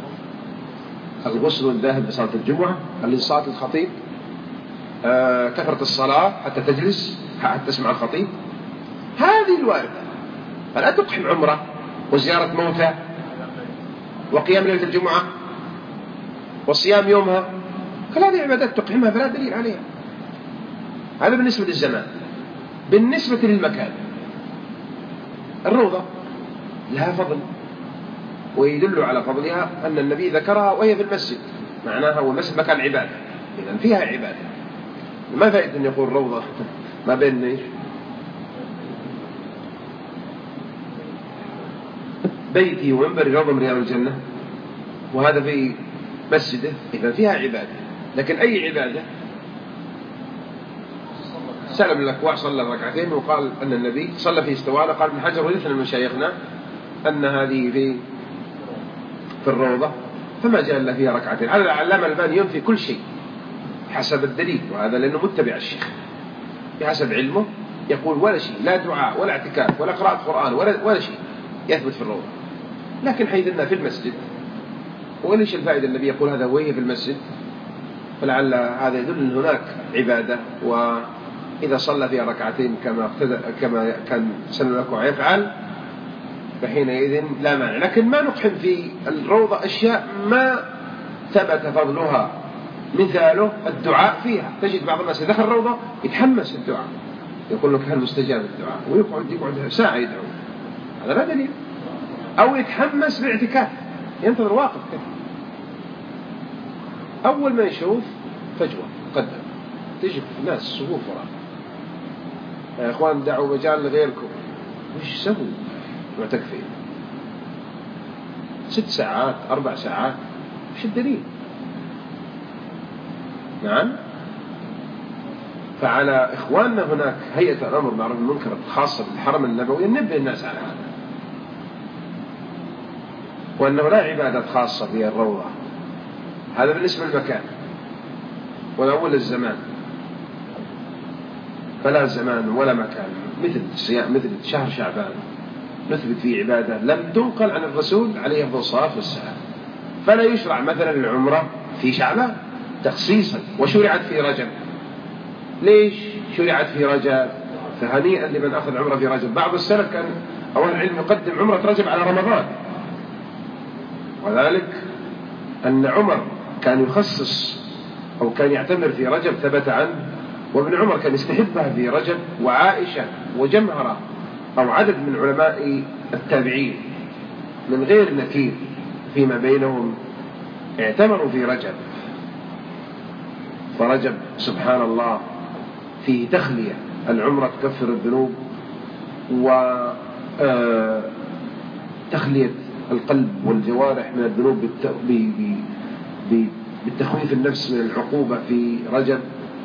الغسل الذاهب بصلاة الجمعة، الإنصات للخطيب، كثرة الصلاة حتى تجلس حتى تسمع الخطيب، هذه الواردة. فلا تقحم عمرة وزيارة موتى وقيام ليلة الجمعة وصيام يومها، كل هذه عبادات تقحمها فلا دليل عليها. هذا بالنسبة للزمان. بالنسبة للمكان، الروضة لها فضل، ويدل على فضلها أن النبي ذكرها وهي في المسجد، معناها هو المسجد مكان عبادة، إذن فيها عبادة. ما فائدة أن يقول روضة ما بين إيش بيتي ومنبري روضة من رياض الجنة، وهذا في مسجده، إذن فيها عبادة. لكن أي عبادة سلم الأكوع صلى ركعتين وقال أن النبي صلى في استوانة. قال ابن حجر ورثنا من مشايخنا أن هذه في الروضة، فما جاء إلا فيها ركعتين. على العلامة الألباني ينفي كل شيء حسب الدليل، وهذا لأنه متبع الشيخ بحسب علمه، يقول ولا شيء، لا دعاء ولا اعتكاف ولا قراءة قرآن ولا شيء يثبت في الروضة. لكن حيث أنها في المسجد، وليش الفائدة النبي يقول هذا وهي في المسجد؟ فلعل هذا يدل أن هناك عبادة، وإذا صلى فيها ركعتين كما كان سلم الأكوع يفعل فحينئذ لا مانع. لكن ما نقحم في الروضة أشياء ما ثبت فضلها، مثاله الدعاء فيها. تجد بعض الناس دخل الروضة يتحمس الدعاء، يقول لك هل مستجاب الدعاء، ويقعد ساعة يدعو، هذا لا دليل. أو يتحمس بالاعتكاف، ينتظر واقف كده، أول ما يشوف فجوة قدم، تجد ناس صفوف وراء، يا إخوان دعوا مجال لغيركم، وش سووا معتكفين 6 ساعات 4 ساعات، وش الدليل؟ نعم. فعلى إخواننا هناك هيئة الأمر بالمعروف والمنكر الخاصة بالحرم النبوي ننبه الناس على هذا، وأنه لا عبادة خاصة في الروضة. هذا بالنسبة للمكان، والأول الزمان، فلا زمان ولا مكان مثل شهر شعبان نثبت فيه عبادة لم تنقل عن الرسول عليه أفضل الصلاة والسلام. فلا يشرع مثلا العمرة في شعبان تخصيصا، وشرعت في رجب. ليش شرعت في رجب؟ فهنيئا لمن أخذ عمرة في رجب. بعض السلف كان أول العلم يقدم عمرة رجب على رمضان، وذلك أن عمر كان يخصص أو كان يعتمر في رجب ثبت عنه، وابن عمر كان يستحبها في رجب، وعائشة وجمهرة أو عدد من علماء التابعين من غير نكير فيما بينهم اعتمروا في رجب. فرجب سبحان الله فيه تخلية، العمرة تكفر الذنوب وتخلية القلب والجوارح من الذنوب بالتخويف النفس من العقوبة في رجب.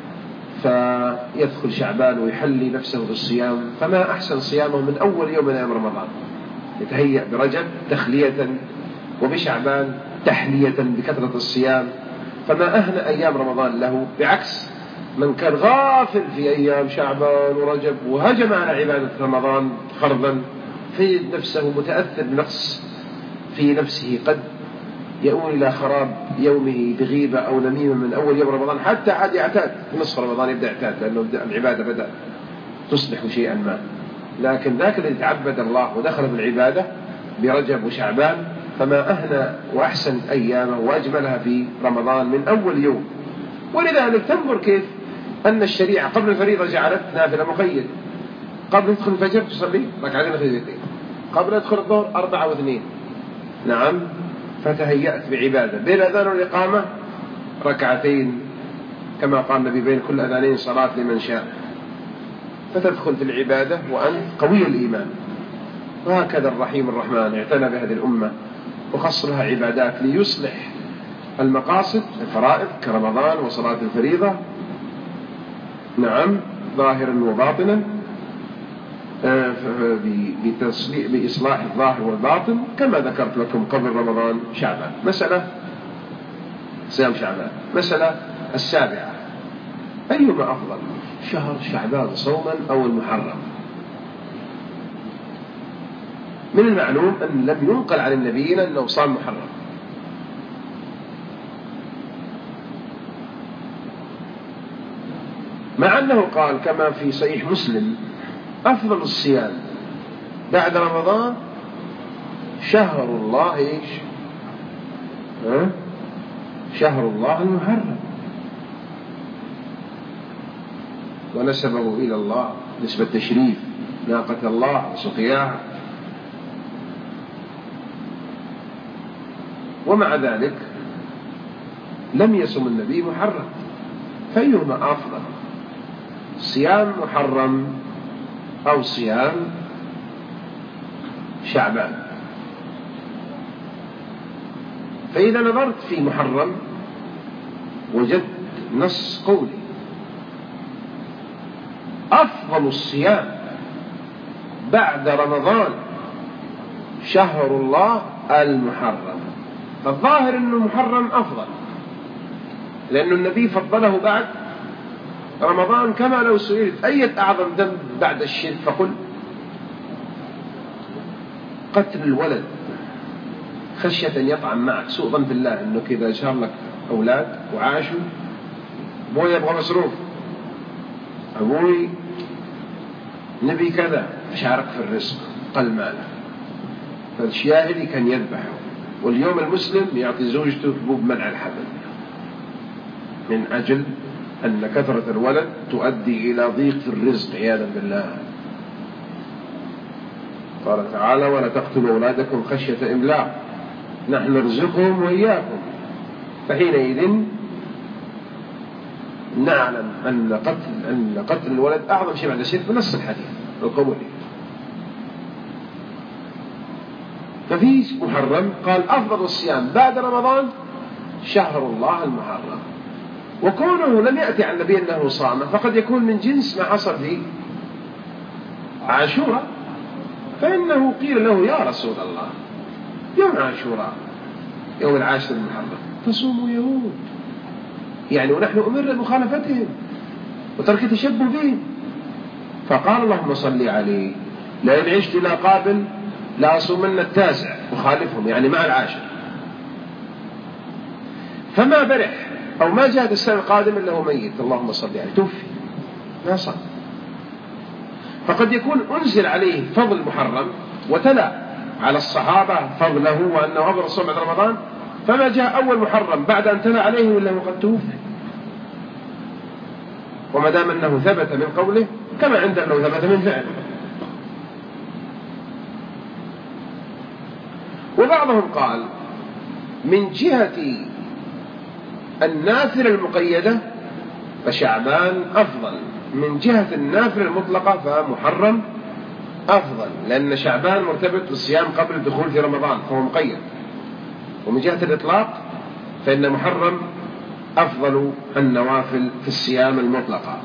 فيدخل شعبان ويحلي نفسه بالصيام، فما أحسن صيامه من أول يوم من أيام رمضان، يتهيأ برجب تخلية، وبشعبان تحلية بكثرة الصيام. فما أهنى أيام رمضان له، بعكس من كان غافل في أيام شعبان ورجب وهجم على عبادة رمضان فرضا، فيجد نفسه متأثر بنقص في نفسه، قد يؤول إلى خراب يومه بغيبة أو نميمة من أول يوم رمضان، حتى عاد يعتاد في نصف رمضان يبدأ يعتاد، لأنه العبادة بدأ تصبح شيئا ما. لكن ذاك الذي تعبد الله ودخل بالعبادة برجب وشعبان فما أهنى وأحسن أيامه وأجملها في رمضان من أول يوم. ولذلك تنظر كيف أن الشريعة قبل الفريضة جعلت نافلة مقيد، قبل يدخل الفجر تصلي ركعتين خفيفتين، قبل يدخل الظهر 4 و2. نعم. فتهيأت بعبادة بين الأذان والإقامة ركعتين، كما قال النبي بين كل أذانين صلاة لمن شاء، فتدخل في العبادة وأنت قوي الإيمان. وهكذا الرحيم الرحمن اعتنى بهذه الأمة وخص لها عبادات ليصلح المقاصد الفرائض كرمضان وصلاة الفريضة، نعم، ظاهرا وباطنا، بإصلاح الظاهر والباطن، كما ذكرت لكم قبل رمضان شعبان. مسألة صيام شعبان. مسألة 7، أيهما أفضل، شهر شعبان صوما أو المحرم؟ من المعلوم أن لم ينقل عن النبيين أنه صام محرم، مع أنه قال كما في صحيح مسلم أفضل الصيام بعد رمضان شهر الله إيش؟ شهر الله المحرم، ونسبه إلى الله نسبة تشريف، ناقة الله سقياها. ومع ذلك لم يصم النبي محرم، فأيهما أفضل، صيام محرم أو صيام شعبان؟ فإذا نظرت في محرم وجدت نص قولي أفضل الصيام بعد رمضان شهر الله المحرم. فالظاهر أنه محرم أفضل، لأن النبي فضله بعد رمضان. كما لو سئلت أية أعظم ذنب بعد الشرك فقل قتل الولد خشية أن يطعن معك، سوء ظن بالله أنه كذا شار لك أولاد وعاشوا، أبوي يبغى مصروف، أبوي نبي كذا، شارك في الرزق قل ماله، فالشاهد كان يذبحه. واليوم المسلم يعطي زوجته حبوب منع الحمل من أجل أن كثرة الولد تؤدي إلى ضيق في الرزق عياذا بالله. قال تعالى: ولا تقتلوا أولادكم خشية إملاق نحن نرزقهم وإياكم. فحينئذ نعلم أن قتل الولد أعظم شيء بعد الشرك بنص الحديث القولي. ففي محرم قال أفضل الصيام بعد رمضان شهر الله المحرم. وكونه لم يأتي عن النبي أنه صام فقد يكون من جنس ما حصل في عاشوراء، فإنه قيل له: يا رسول الله، يوم عاشوراء يوم العاشر المحرم تصوموا يهود، يعني ونحن أمرنا بمخالفتهم وترك تشبه بهم. فقال: اللهم صل عليه، لئن عشت إلى قابل لا أصومن التاسع، وخالفهم يعني مع العاشر. فما برح أو ما جاء السنة القادم إلا هو ميت، اللهم صل عليه، توفي ما صام. فقد يكون أنزل عليه فضل محرم وتلا على الصحابة فضله وأنه أفضل الصوم بعد رمضان، فما جاء أول محرم بعد أن تلا عليه إلا هو قد توفي. وما دام أنه ثبت من قوله كما عند أنه ثبت من فعله. وبعضهم قال من جهة النافلة المقيدة فشعبان أفضل، من جهة النافلة المطلقة فمحرم أفضل، لأن شعبان مرتبط بالصيام قبل الدخول في رمضان فهو مقيد. ومن جهة الإطلاق فإن محرم أفضل النوافل في الصيام المطلقة.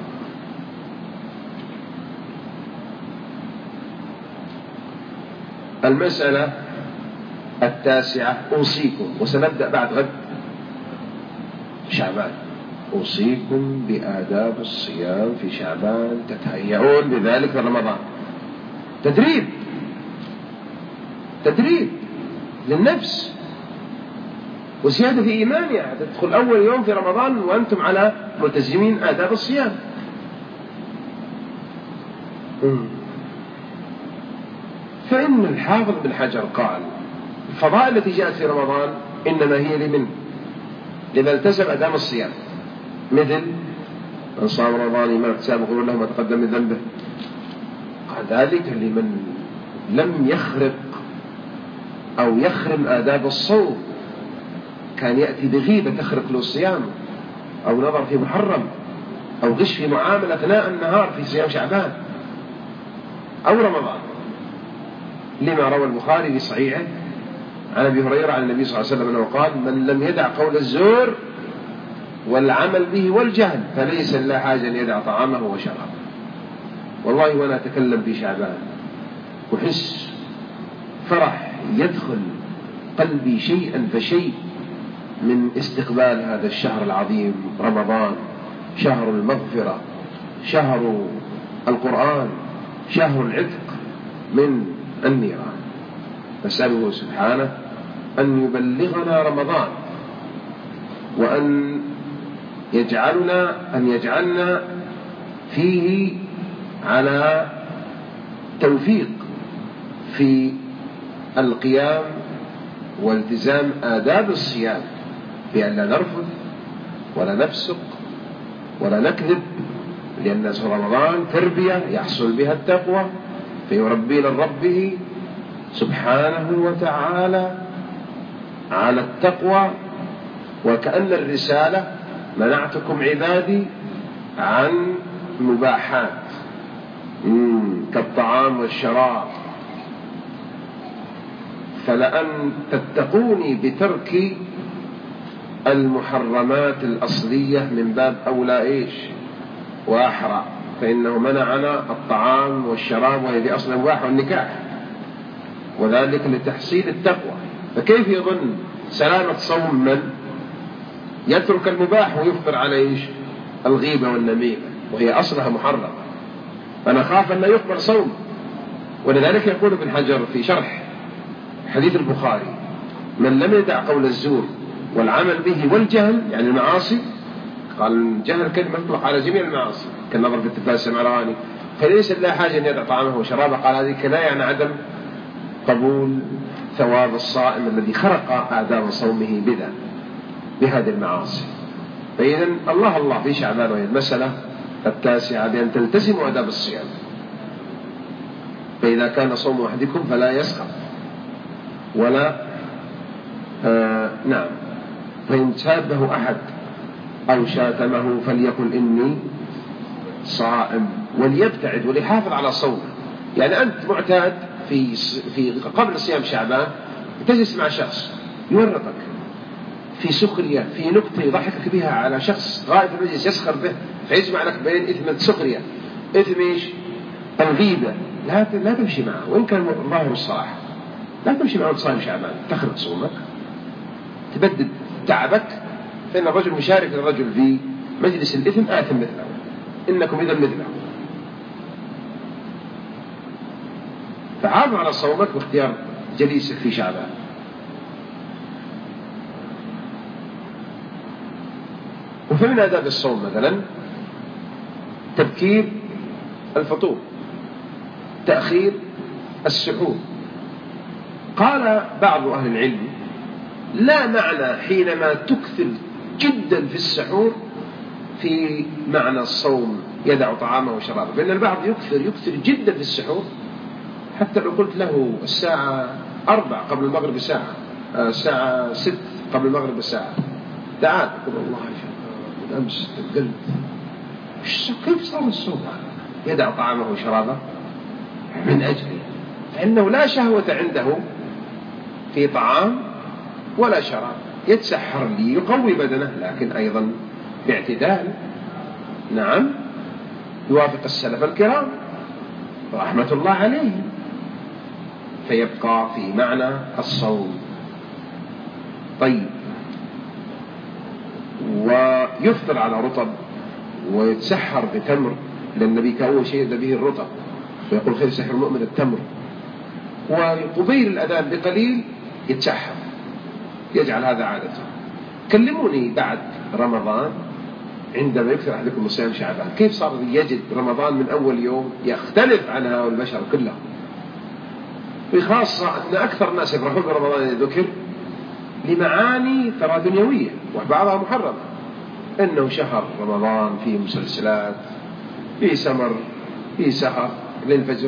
المسألة التاسعة: أوصيكم، وسنبدأ بعد غد شعبان، أوصيكم بآداب الصيام في شعبان تتهيئون بذلك في رمضان. تدريب للنفس وزيادة في إيمانها، تدخل أول يوم في رمضان وأنتم على ملتزمين آداب الصيام. فإن الحافظ بن حجر قال: الفضائل التي جاءت في رمضان إنما هي لمن التزم آداب الصيام، مثل من صام رمضان إيمانا واحتسابا غفر له ما تقدم من ذنبه. قال: ذلك لمن لم يخرق أو يخرم آداب الصوم، كان يأتي بغيبة تخرق له الصيام، أو نظر في محرم، أو غش في معاملة أثناء النهار في صيام شعبان أو رمضان، لما روى البخاري في صحيحه عن أبي هريرة عن النبي صلى الله عليه وسلم أنه قال: من لم يدع قول الزور والعمل به والجهل فليس لا حاجة أن يدع طعامه وشرابه. والله وأنا أتكلم في شعبان وحس فرح يدخل قلبي شيئا فشيء من استقبال هذا الشهر العظيم رمضان، شهر المغفرة، شهر القرآن، شهر العتق من النيران. نسأله سبحانه أن يبلغنا رمضان، وأن يجعلنا فيه على توفيق في القيام والتزام آداب الصيام، بأن لا نرفض ولا نفسق ولا نكذب، لأن رمضان تربية يحصل بها التقوى، فيربينا ربه سبحانه وتعالى على التقوى. وكأن الرسالة: منعتكم عبادي عن مباحات كالطعام والشراب، فلأن تتقوني بترك المحرمات الأصلية من باب أولى وأحرى. فإنه منعنا الطعام والشراب وهي أصلا مباح والنكاح، وذلك لتحصيل التقوى. فكيف يظن سلامة صوم من يترك المباح ويفطر على إيش؟ الغيبة والنميمة وهي أصلها محرمة. فأنا خاف أن لا يقبل صوم. ولذلك يقول ابن حجر في شرح حديث البخاري: من لم يدع قول الزور والعمل به والجهل، يعني المعاصي، قال الجهل كلمة تطلق على جميع المعاصي كالنظر في التلفاز السمعاني، فليس لا حاجة أن يدع طعامه وشرابه. قال هذه لا يعني عدم قبول ثواب الصائم الذي خرق آداب صومه بهذه المعاصي. فإذا الله في شعبان، وهي المسألة 9 بأن تلتزموا آداب الصيام. فإذا كان صوم أحدكم فلا يسخر ولا نعم، فإن سابه أحد أو شاتمه فليقل إني صائم، وليبتعد وليحافظ على صومه. يعني أنت معتاد في قبل صيام شعبان تجلس مع شخص يورطك في سخرية، في نكتة يضحكك بها على شخص غائب في المجلس يسخر به، فيجمع لك بين إثم السخرية، إثم إيش؟ الغيبة. لا تمشي معه وإن كان ظاهر الصراحة، لا تمشي معه صائم شعبان، تخرق صومك، تبدد تعبك. فإن الرجل مشارك للرجل في مجلس الإثم آثم مثله، إنكم إذا مثله. فحافظ على صومك باختيار جليسك في شعبان. وفمن آداب الصوم مثلا تبكير الفطور، تأخير السحور. قال بعض أهل العلم: لا معنى حينما تكثر جدا في السحور في معنى الصوم يدع طعامه وشرابه، لأن البعض يكثر جدا في السحور، حتى لو قلت له الساعة 4 قبل المغرب بساعة، الساعة 6 قبل المغرب بساعة، تعال يقول والله أمس قلت كيف صار الصوم يدع طعامه وشرابه من أجله، فإنه لا شهوة عنده في طعام ولا شراب، يتسحر لي يقوي بدنه، لكن أيضا باعتدال. نعم، يوافق السلف الكرام رحمة الله عليهم، فيبقى في معنى الصوم. طيب، ويفطر على رطب ويتسحر بتمر، لأن النبي كان أول شيء به الرطب، ويقول خير سحر المؤمن التمر. وقبيل الأذان بقليل يتسحر، يجعل هذا عادته. كلموني بعد رمضان عندما يكثر أحدكم صيام شعبان، كيف صار يجد رمضان من أول يوم يختلف عن هؤلاء البشر كلهم، وخاصة أن أكثر الناس يفرحون برمضان يذكر لمعاني ترى دنيوية وبعضها محرمة، إنه شهر رمضان فيه مسلسلات، فيه سمر، فيه سهر للفجر،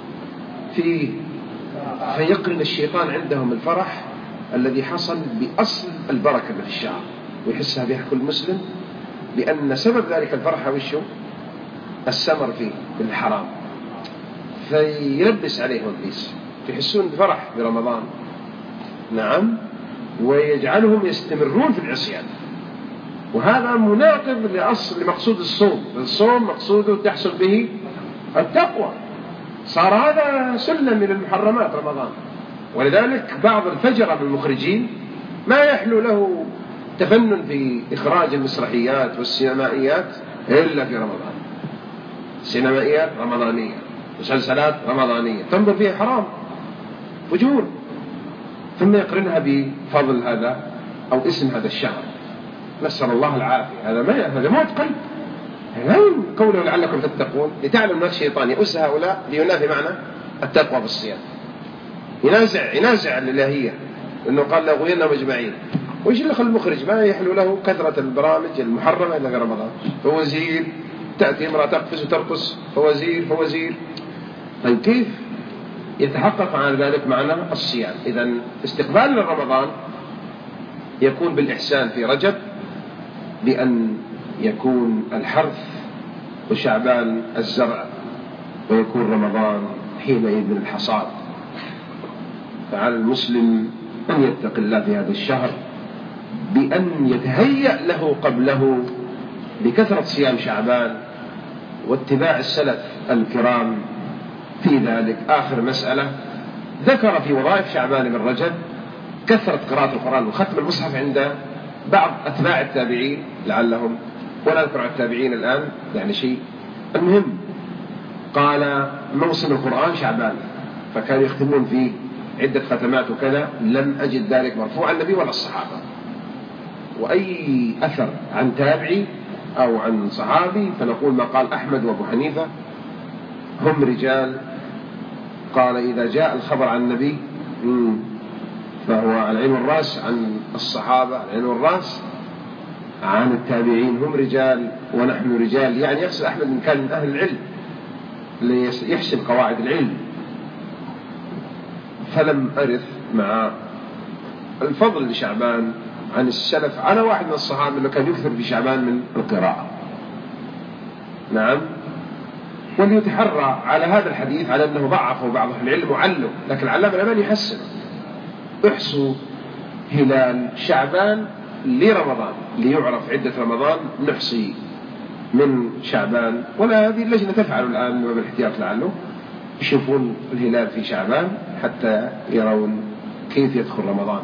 فيقرن الشيطان عندهم الفرح الذي حصل بأصل البركة في الشهر، ويحسها بها كل مسلم، لأن سبب ذلك الفرحة وشه السمر فيه بالحرام، فيلبس عليهم إبليس، يحسون بفرح برمضان. نعم، ويجعلهم يستمرون في العصيان، وهذا مناقض لأصل مقصود الصوم. الصوم مقصوده تحصل به التقوى، صار هذا سلم من المحرمات رمضان. ولذلك بعض الفجرة من المخرجين ما يحلو له تفنن في إخراج المسرحيات والسينمائيات إلا في رمضان، سينمائيات رمضانية، مسلسلات رمضانية تنظر فيها حرام فجور، ثم يقرنها بفضل هذا أو اسم هذا الشهر، نسأل الله العافية. هذا موت قلب. قوله لعلكم تتقون، لتعلم أن الشيطان يؤس هؤلاء لينافي معنى التقوى بالصيام، ينازع الإلهية، لأنه قال لأغوينهم أجمعين. وإيش اللي خلى المخرج ما يحلو له كثرة البرامج المحرمة إلا في رمضان؟ فوزير، تأتي امرأة تقفز وترقص، فوزير. طيب كيف يتحقق عن ذلك معنى الصيام؟ إذن استقبال رمضان يكون بالإحسان في رجب، بأن يكون الحرث، وشعبان الزرع، ويكون رمضان حينئذ الحصاد. فعلى المسلم أن يتقي الله في هذا الشهر بأن يتهيأ له قبله بكثرة صيام شعبان، واتباع السلف الكرام في ذلك. آخر مسألة ذكر في وظائف شعبان بن رجب كثرة قراءة القرآن وختم المصحف عند بعض أتباع التابعين لعلهم، ولا أذكر عن التابعين الآن يعني شيء. المهم قال موسم القرآن شعبان، فكانوا يختمون فيه عدة ختمات وكذا. لم أجد ذلك مرفوع عن النبي ولا الصحابة، وأي أثر عن تابعي أو عن صحابي فنقول ما قال أحمد وأبو حنيفة هم رجال. قال إذا جاء الخبر عن النبي فهو على العين والرأس عن الصحابة، على العين والرأس عن التابعين، هم رجال ونحن رجال. يعني يقصد أحمد من كان من أهل العلم ليحسن قواعد العلم. فلم أرث مع الفضل لشعبان عن السلف على واحد من الصحابة أنه كان يكثر في شعبان من القراءة. نعم. وليتحرى على هذا الحديث على أنه ضعفه بعض أهل العلم وعله، لكن العلامة الألباني يحسن. احصوا هلال شعبان لرمضان ليعرف عدة رمضان، نحصي من شعبان، ولا هذه اللجنة تفعل الآن وبالاحتياط لعله يشوفون الهلال في شعبان حتى يرون كيف يدخل رمضان.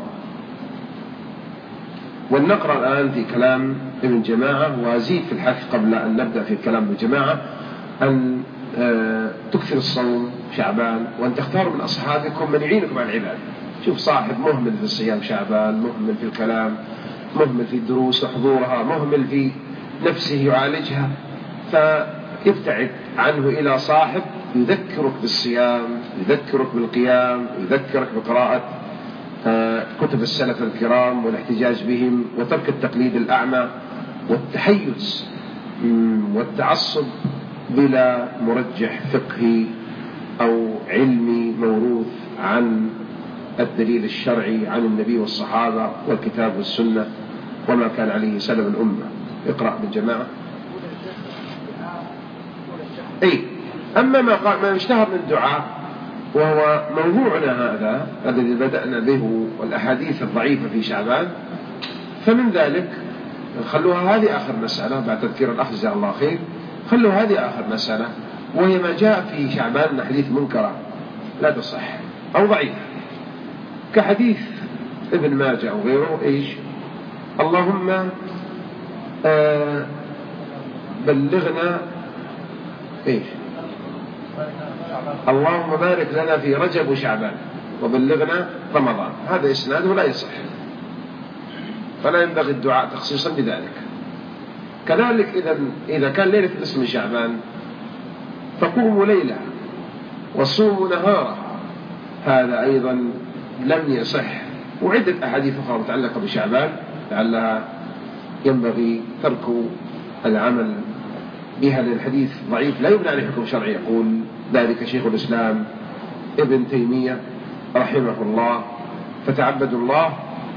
ونقرأ الآن في كلام ابن جماعة، وأزيد في الحث قبل أن نبدأ في كلام ابن جماعة أن تكثر الصوم شعبان، وأن تختاروا من أصحابكم من يعينكم على العبادة. شوف صاحب مهمل في الصيام شعبان، مهمل في الكلام، مهمل في الدروس وحضورها، مهمل في نفسه يعالجها، فيبتعد عنه إلى صاحب يذكرك بالصيام، يذكرك بالقيام، يذكرك بقراءة كتب السلف الكرام والاحتجاج بهم، وترك التقليد الأعمى والتحيز والتعصب بلا مرجح فقهي أو علمي موروث عن الدليل الشرعي عن النبي والصحابة والكتاب والسنة وما كان عليه سلف الأمة. اقرأ بالجماعة. أي أما ما اشتهر من الدعاء وهو موضوعنا هذا الذي بدأنا به والأحاديث الضعيفة في شعبان، فمن ذلك خلوها هذه آخر مسألة بعد تذكير الأخ جزاه الله خير. خلوا هذه آخر مسألة، وهي ما جاء في شعبان من حديث منكرة لا تصح أو ضعيف، كحديث ابن ماجه أو غيره. إيش؟ اللهم بلغنا إيش؟ اللهم بارك لنا في رجب وشعبان وبلغنا رمضان. هذا إسناده لا يصح، فلا ينبغي الدعاء تخصيصا بذلك. كذلك إذا كان ليلة النصف من شعبان فقوموا ليلة وصوموا نهارا، هذا أيضا لم يصح. وعدة أحاديث أخرى متعلقة بشعبان لعلها ينبغي ترك العمل بها، للحديث ضعيف لا يبنى عليه حكم شرعي. يقول ذلك شيخ الإسلام ابن تيمية رحمه الله. فتعبدوا الله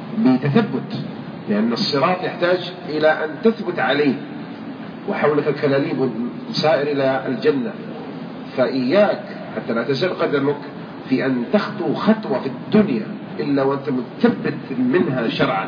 بتثبت، لأن الصراط يحتاج إلى أن تثبت عليه، وحولك الكلاليب سائر إلى الجنة، فإياك حتى لا تزل قدمك في أن تخطو خطوة في الدنيا إلا وأنت متثبت منها شرعا،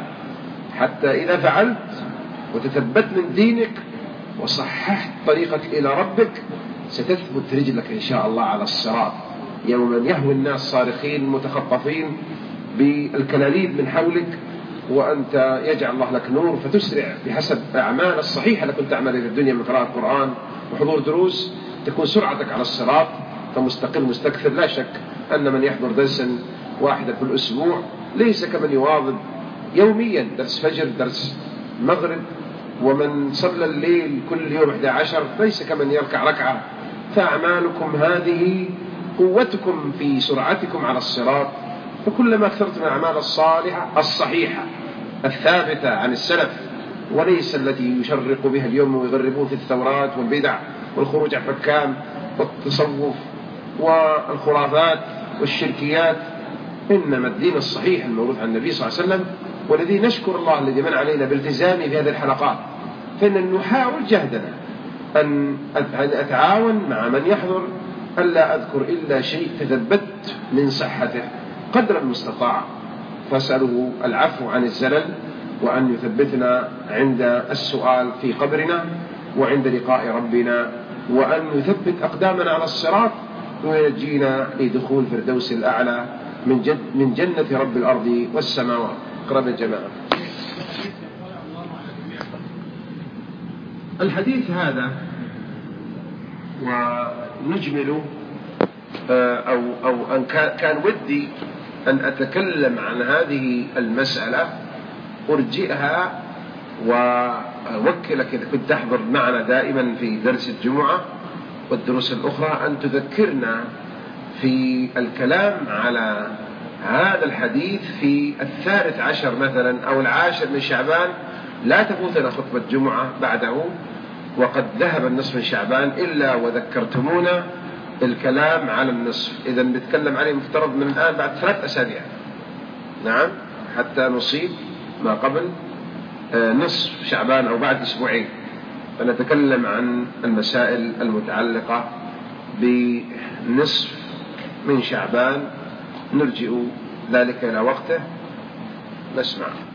حتى إذا فعلت وتثبت من دينك وصححت طريقك إلى ربك ستثبت رجلك إن شاء الله على الصراط يوما يهوي الناس صارخين متخطفين بالكلاليب من حولك، وأنت يجعل الله لك نور فتسرع بحسب أعمال الصحيحة لكنت تعمل في الدنيا من قراءة القرآن وحضور دروس، تكون سرعتك على الصراط فمستقل مستكثر. لا شك أن من يحضر درسا واحدا في الأسبوع ليس كمن يواظب يوميا درس فجر درس مغرب، ومن صلى الليل كل يوم 11 ليس كمن يركع ركعة. فأعمالكم هذه قوتكم في سرعتكم على الصراط، فكلما أكثرت من الأعمال الصالحة الصحيحة الثابتة عن السلف، وليس التي يشرق بها اليوم ويغربون في الثورات والبدع والخروج عن الحكام والتصوف والخرافات والشركيات، إنما الدين الصحيح الموروث عن النبي صلى الله عليه وسلم، والذي نشكر الله الذي من علينا بالتزامه في هذه الحلقات. فإن نحاول جهدنا أن أتعاون مع من يحضر ألا أذكر إلا شيء تثبت من صحته قدر المستطاع، فاسأله العفو عن الزلل، وأن يثبتنا عند السؤال في قبرنا وعند لقاء ربنا وأن يثبت أقدامنا على الصراط وينجينا لدخول فردوس الأعلى من جنة رب الأرض والسماوات. اقرأ يا جماعة. الحديث هذا ونجمل أو أن كان ودي أن أتكلم عن هذه المسألة، أرجئها وأوكلك إذا كنت تحضر معنا دائما في درس الجمعة والدروس الأخرى أن تذكرنا في الكلام على هذا الحديث في 13 مثلا أو 10 من شعبان. لا تفوتنا خطبة جمعة بعده وقد ذهب النصف من شعبان إلا وذكرتمونا الكلام على النصف. إذا نتكلم عليه مفترض من الآن بعد 3 أسابيع، نعم، حتى نصيب ما قبل نصف شعبان أو بعد 2 أسبوع، فنتكلم عن المسائل المتعلقة بنصف من شعبان. نرجئ ذلك إلى وقته. نسمع.